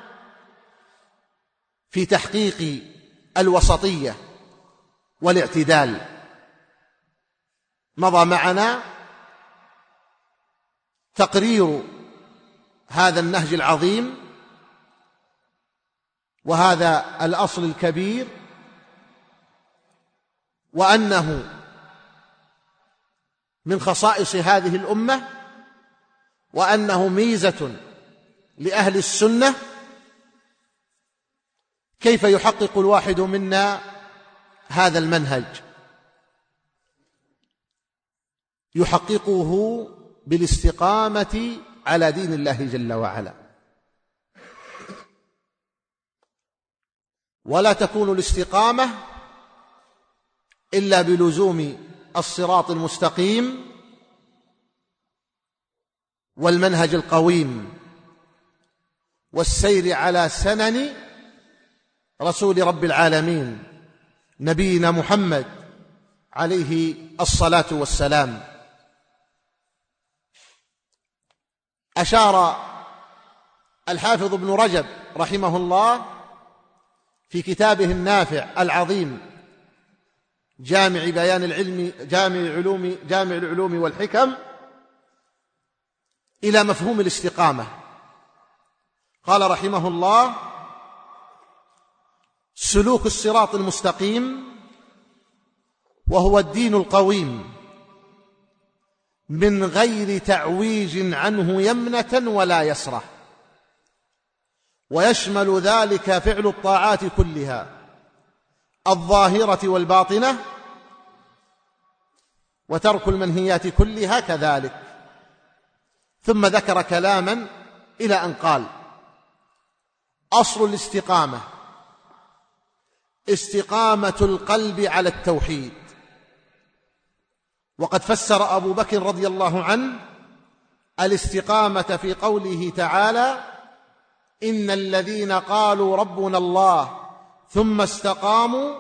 في تحقيق الوسطية والاعتدال؟ مضى معنا تقرير هذا النهج العظيم وهذا الأصل الكبير، وأنه من خصائص هذه الأمة، وأنه ميزة لأهل السنة. كيف يحقق الواحد منا هذا المنهج؟ يحققه بالاستقامة على دين الله جل وعلا، ولا تكون الاستقامة إلا بلزوم الصراط المستقيم والمنهج القويم والسير على سنن رسول رب العالمين نبينا محمد عليه الصلاة والسلام. أشار الحافظ ابن رجب رحمه الله في كتابه النافع العظيم جامع العلوم والحكم إلى مفهوم الاستقامة. قال رحمه الله: سلوك الصراط المستقيم وهو الدين القويم من غير تعويج عنه يمنة ولا يسرة، ويشمل ذلك فعل الطاعات كلها الظاهرة والباطنة، وترك المنهيات كلها كذلك. ثم ذكر كلاما إلى أن قال: أصل الاستقامة استقامة القلب على التوحيد. وقد فسر أبو بكر رضي الله عنه الاستقامة في قوله تعالى: إن الذين قالوا ربنا الله ثم استقاموا،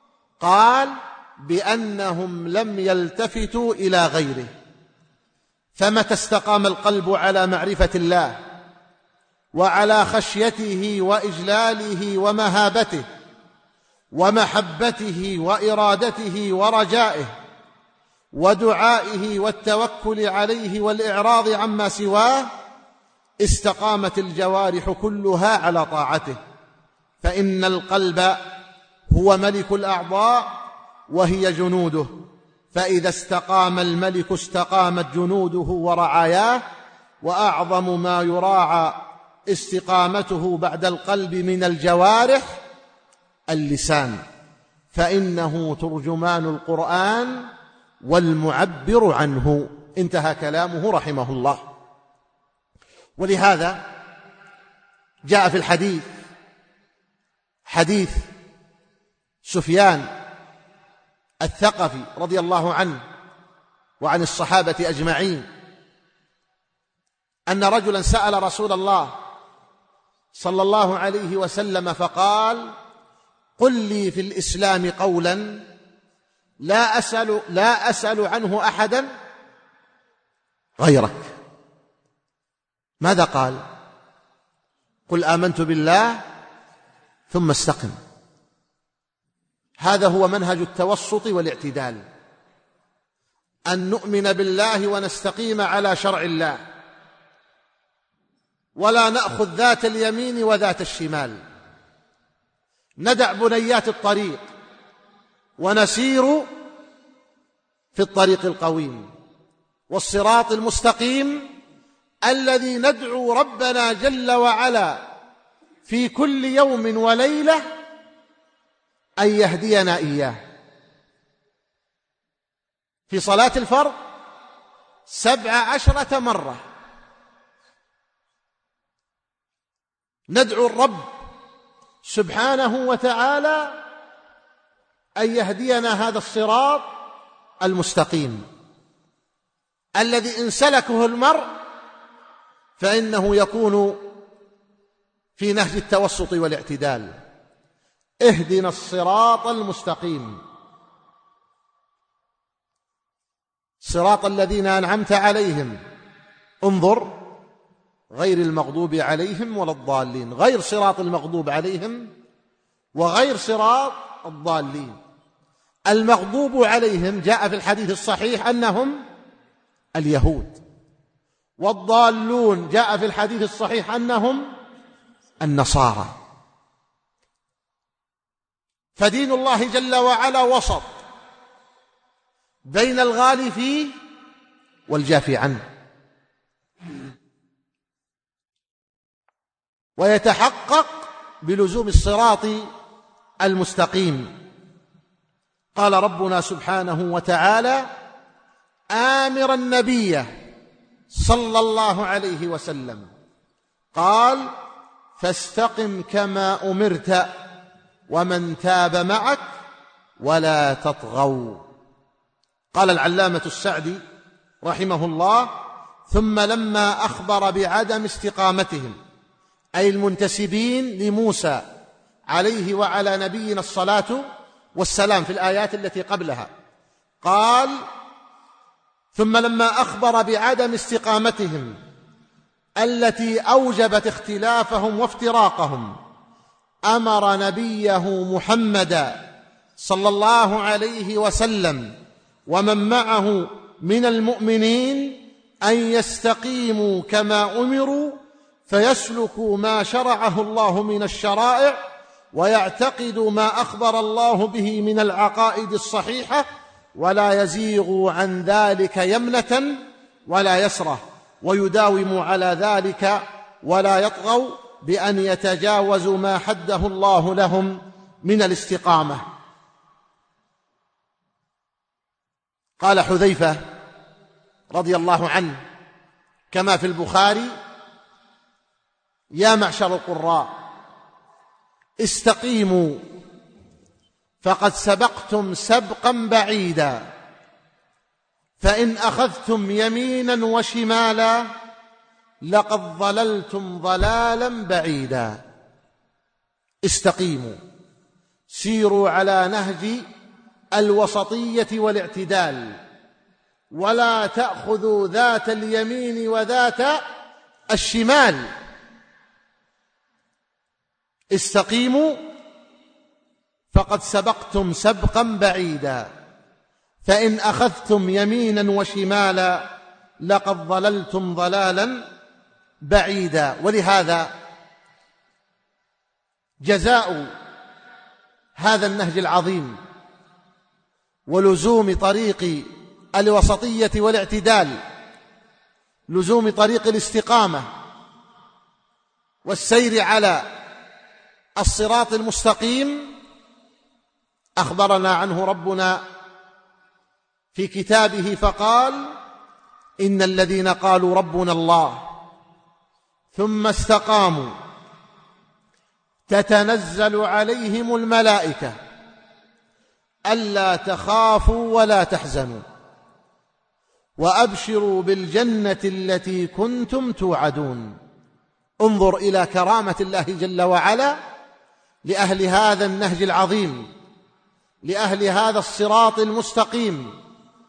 قال: بأنهم لم يلتفتوا إلى غيره، فمتى استقام القلب على معرفة الله وعلى خشيته وإجلاله ومهابته ومحبته وإرادته ورجائه ودعائه والتوكل عليه والإعراض عما سواه، استقامت الجوارح كلها على طاعته، فإن القلب هو ملك الأعضاء وهي جنوده، فإذا استقام الملك استقامت جنوده ورعاياه. وأعظم ما يراعى استقامته بعد القلب من الجوارح اللسان، فإنه ترجمان القرآن والمعبر عنه. انتهى كلامه رحمه الله. ولهذا جاء في الحديث حديث سفيان الثقفي رضي الله عنه وعن الصحابة أجمعين أن رجلا سأل رسول الله صلى الله عليه وسلم فقال: قل لي في الإسلام قولا لا أسأل عنه أحدا غيرك. ماذا قال؟ قل آمنت بالله ثم استقم. هذا هو منهج التوسط والاعتدال، أن نؤمن بالله ونستقيم على شرع الله، ولا نأخذ ذات اليمين وذات الشمال، ندع بنيات الطريق ونسير في الطريق القويم والصراط المستقيم الذي ندعو ربنا جل وعلا في كل يوم وليلة أن يهدينا إياه. في صلاة الفرض 17 مرة ندعو الرب سبحانه وتعالى أن يهدينا هذا الصراط المستقيم الذي إن سلكه المرء فإنه يكون في نهج التوسط والاعتدال. اهدنا الصراط المستقيم صراط الذين أنعمت عليهم، انظر، غير المغضوب عليهم ولا الضالين، غير صراط المغضوب عليهم وغير صراط الضالين. المغضوب عليهم جاء في الحديث الصحيح أنهم اليهود، والضالون جاء في الحديث الصحيح أنهم النصارى. فدين الله جل وعلا وسط بين الغالي فيه والجافي عنه، ويتحقق بلزوم الصراط المستقيم. قال ربنا سبحانه وتعالى آمرا النبي صلى الله عليه وسلم قال: فاستقم كما أمرت ومن تاب معك ولا تطغوا. قال العلامة السعدي رحمه الله: ثم لما أخبر بعدم استقامتهم، أي المنتسبين لموسى عليه وعلى نبينا الصلاة والسلام في الآيات التي قبلها، قال: ثم لما أخبر بعدم استقامتهم التي أوجبت اختلافهم وافتراقهم، أمر نبيه محمدا صلى الله عليه وسلم ومن معه من المؤمنين أن يستقيموا كما أمروا، فيسلكوا ما شرعه الله من الشرائع، ويعتقدوا ما أخبر الله به من العقائد الصحيحة، ولا يزيغوا عن ذلك يمنة ولا يسرة، ويداوموا على ذلك ولا يطغوا بأن يتجاوزوا ما حده الله لهم من الاستقامة. قال حذيفة رضي الله عنه كما في البخاري: يا معشر القراء استقيموا فقد سبقتم سبقا بعيدا، فإن أخذتم يمينا وشمالا لقد ضللتم ضلالا بعيدا. استقيموا، سيروا على نهج الوسطية والاعتدال، ولا تأخذوا ذات اليمين وذات الشمال، استقيموا فقد سبقتم سبقا بعيدا، فإن أخذتم يمينا وشمالا لقد ضللتم ضلالا بعيدا. ولهذا جزاء هذا النهج العظيم ولزوم طريق الوسطية والاعتدال، لزوم طريق الاستقامة والسير على الصراط المستقيم، أخبرنا عنه ربنا في كتابه فقال: إن الذين قالوا ربنا الله ثم استقاموا تتنزل عليهم الملائكة ألا تخافوا ولا تحزنوا وأبشروا بالجنة التي كنتم توعدون. انظر إلى كرامة الله جل وعلا لأهل هذا النهج العظيم، لأهل هذا الصراط المستقيم،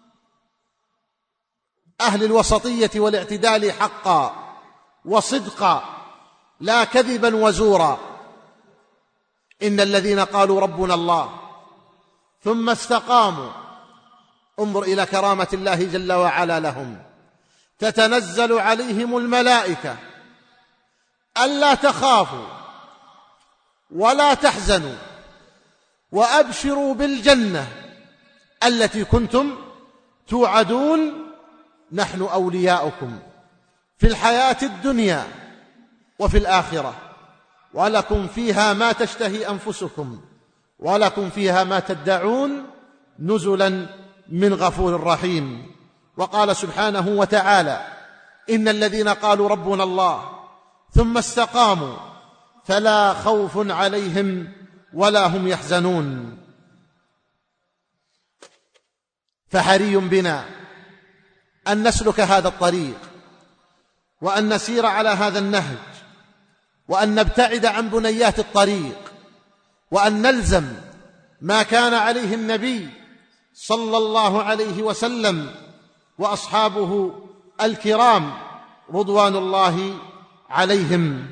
أهل الوسطية والاعتدال حقا وصدقا لا كذبا وزورا. إن الذين قالوا ربنا الله ثم استقاموا، انظر إلى كرامة الله جل وعلا لهم، تتنزل عليهم الملائكة ألا تخافوا ولا تحزنوا وأبشروا بالجنة التي كنتم توعدون. نحن أولياؤكم في الحياة الدنيا وفي الآخرة، ولكم فيها ما تشتهي أنفسكم ولكم فيها ما تدعون نزلا من غفور رحيم. وقال سبحانه وتعالى: إن الذين قالوا ربنا الله ثم استقاموا فلا خوف عليهم ولا هم يحزنون. فحري بنا أن نسلك هذا الطريق وأن نسير على هذا النهج وأن نبتعد عن بنيات الطريق وأن نلزم ما كان عليه النبي صلى الله عليه وسلم وأصحابه الكرام رضوان الله عليهم.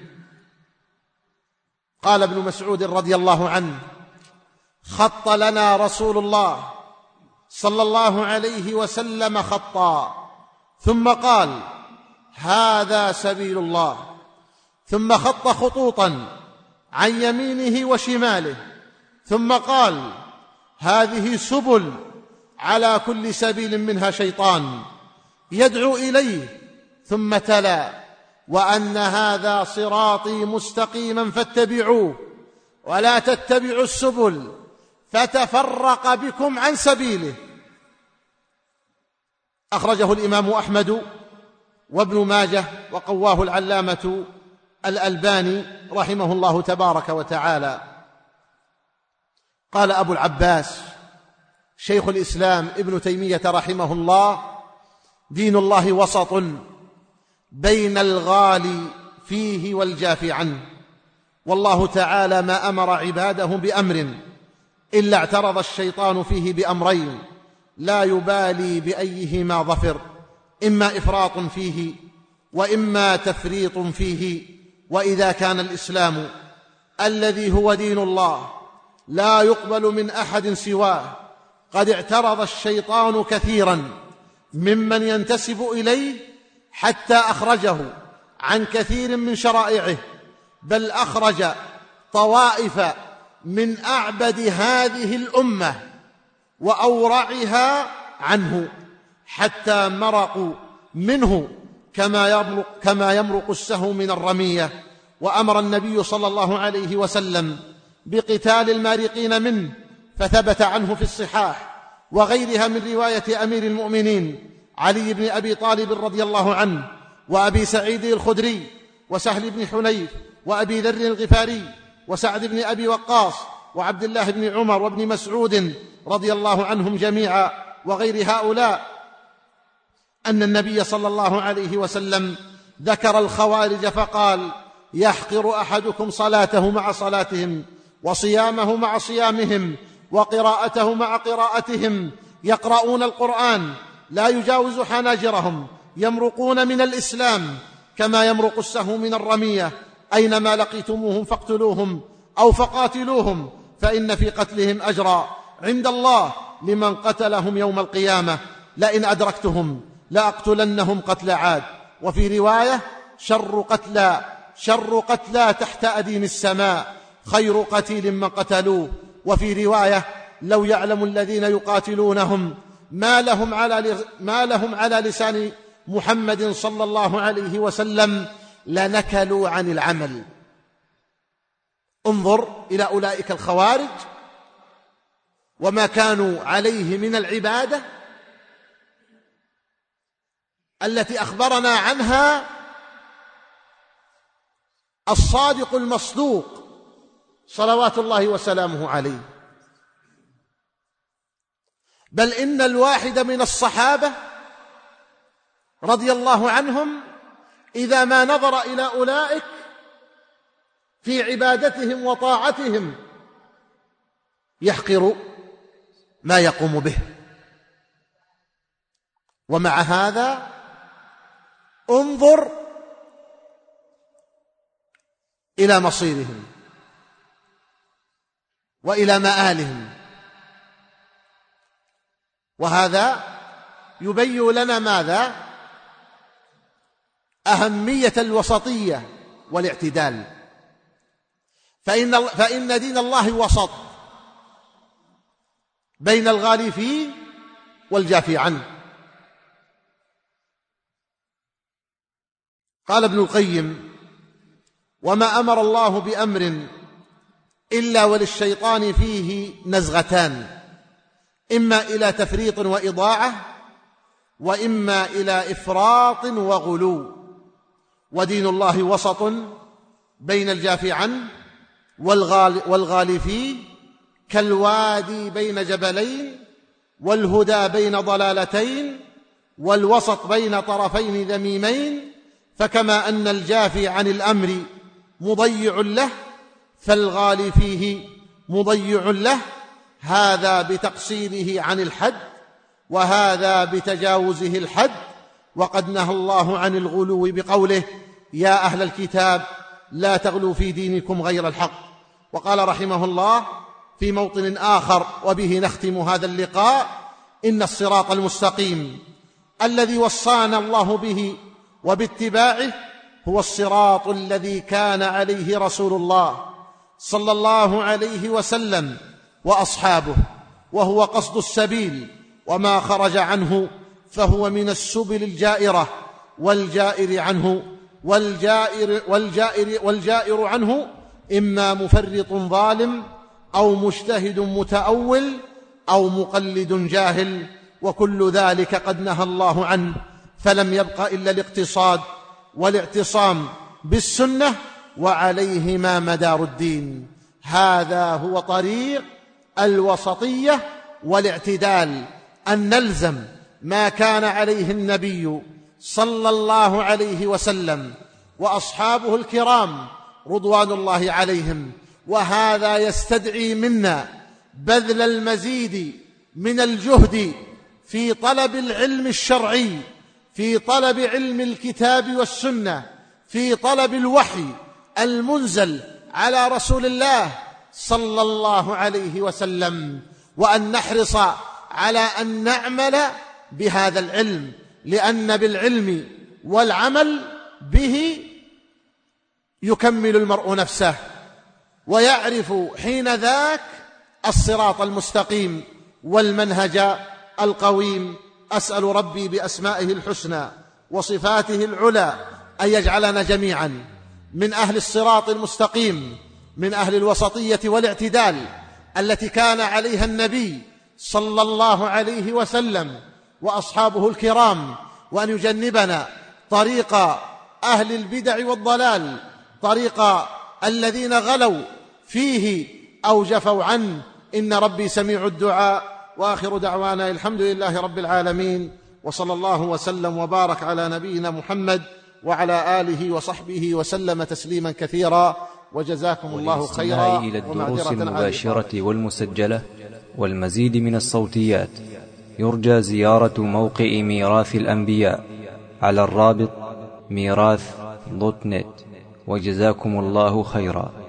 قال ابن مسعود رضي الله عنه: خط لنا رسول الله صلى الله عليه وسلم خطا ثم قال: هذا سبيل الله، ثم خط خطوطا عن يمينه وشماله ثم قال: هذه سبل على كل سبيل منها شيطان يدعو إليه، ثم تلا: وأن هذا صراطي مستقيما فاتبعوه ولا تتبعوا السبل فتفرق بكم عن سبيله. أخرجه الإمام أحمد وابن ماجه وقواه العلامة الألباني رحمه الله تبارك وتعالى. قال أبو العباس شيخ الإسلام ابن تيمية رحمه الله: دين الله وسط بين الغالي فيه والجاف عنه، والله تعالى ما أمر عباده بأمر إلا اعترض الشيطان فيه بأمرين لا يبالي بأيهما ظفر، إما إفراط فيه وإما تفريط فيه. وإذا كان الإسلام الذي هو دين الله لا يقبل من أحد سواه قد اعترض الشيطان كثيرا ممن ينتسب إليه حتى أخرجه عن كثير من شرائعه، بل أخرج طوائف من أعبد هذه الأمة وأورعها عنه حتى مرقوا منه كما يمرق السهم من الرمية. وأمر النبي صلى الله عليه وسلم بقتال المارقين منه، فثبت عنه في الصحاح وغيرها من رواية أمير المؤمنين علي بن أبي طالب رضي الله عنه وأبي سعيد الخدري وسهل بن حنيف وأبي ذر الغفاري وسعد بن أبي وقاص وعبد الله بن عمر وابن مسعود رضي الله عنهم جميعا وغير هؤلاء أن النبي صلى الله عليه وسلم ذكر الخوارج فقال: يحقر أحدكم صلاته مع صلاتهم وصيامه مع صيامهم وقراءته مع قراءتهم، يقرؤون القرآن لا يجاوز حناجرهم، يمرقون من الإسلام كما يمرق السهم من الرمية. أينما لقيتموهم فاقتلوهم أو فقاتلوهم، فإن في قتلهم أجرا عند الله لمن قتلهم يوم القيامة. لئن أدركتهم لأقتلنهم قتل عاد. وفي رواية: شر قتلى تحت أديم السماء، خير قتيل من قتلوه. وفي رواية: لو يعلم الذين يقاتلونهم ما لهم على لسان محمد صلى الله عليه وسلم لنكلوا عن العمل. انظر إلى أولئك الخوارج وما كانوا عليه من العبادة التي أخبرنا عنها الصادق المصدوق صلوات الله وسلامه عليه. بل إن الواحد من الصحابة رضي الله عنهم إذا ما نظر إلى أولئك في عبادتهم وطاعتهم يحقر ما يقوم به. ومع هذا انظر إلى مصيرهم وإلى مآلهم. وهذا يبين لنا ماذا؟ أهمية الوسطية والاعتدال. فإن دين الله وسط بين الغالي فيه والجافي عنه. قال ابن القيم: وما أمر الله بأمر إلا وللشيطان فيه نزغتان، إما إلى تفريط وإضاعة، وإما إلى إفراط وغلو. ودين الله وسط بين الجافي عنه والغالي فيه، كالوادي بين جبلين، والهدى بين ضلالتين، والوسط بين طرفين ذميمين. فكما أن الجافي عن الأمر مضيع له، فالغالي فيه مضيع له، هذا بتقصيره عن الحد وهذا بتجاوزه الحد. وقد نهى الله عن الغلو بقوله: يا أهل الكتاب لا تغلوا في دينكم غير الحق. وقال رحمه الله في موطن آخر، وبه نختم هذا اللقاء: إن الصراط المستقيم الذي وصانا الله به وباتباعه هو الصراط الذي كان عليه رسول الله صلى الله عليه وسلم وأصحابه، وهو قصد السبيل، وما خرج عنه فهو من السبل الجائرة، والجائر عنه إما مفرط ظالم أو مجتهد متأول أو مقلد جاهل، وكل ذلك قد نهى الله عنه. فلم يبق إلا الاقتصاد والاعتصام بالسنة، وعليهما مدار الدين. هذا هو طريق الوسطية والاعتدال، أن نلزم ما كان عليه النبي صلى الله عليه وسلم وأصحابه الكرام رضوان الله عليهم. وهذا يستدعي منا بذل المزيد من الجهد في طلب العلم الشرعي، في طلب علم الكتاب والسنة، في طلب الوحي المنزل على رسول الله صلى الله عليه وسلم، وأن نحرص على أن نعمل بهذا العلم، لأن بالعلم والعمل به يكمل المرء نفسه ويعرف حين ذاك الصراط المستقيم والمنهج القويم. أسأل ربي بأسمائه الحسنى وصفاته العلى أن يجعلنا جميعا من أهل الصراط المستقيم، من أهل الوسطية والاعتدال التي كان عليها النبي صلى الله عليه وسلم وأصحابه الكرام، وأن يجنبنا طريق أهل البدع والضلال، طريق الذين غلوا فيه أو جفوا عنه. إن ربي سميع الدعاء. وآخر دعوانا الحمد لله رب العالمين، وصلى الله وسلم وبارك على نبينا محمد وعلى آله وصحبه وسلم تسليما كثيرا. وجزاكم الله خيرا. إلى الدروس المباشرة والمسجلة والمزيد من الصوتيات يرجى زيارة موقع ميراث الأنبياء على الرابط ميراث.net. وجزاكم الله خيرا.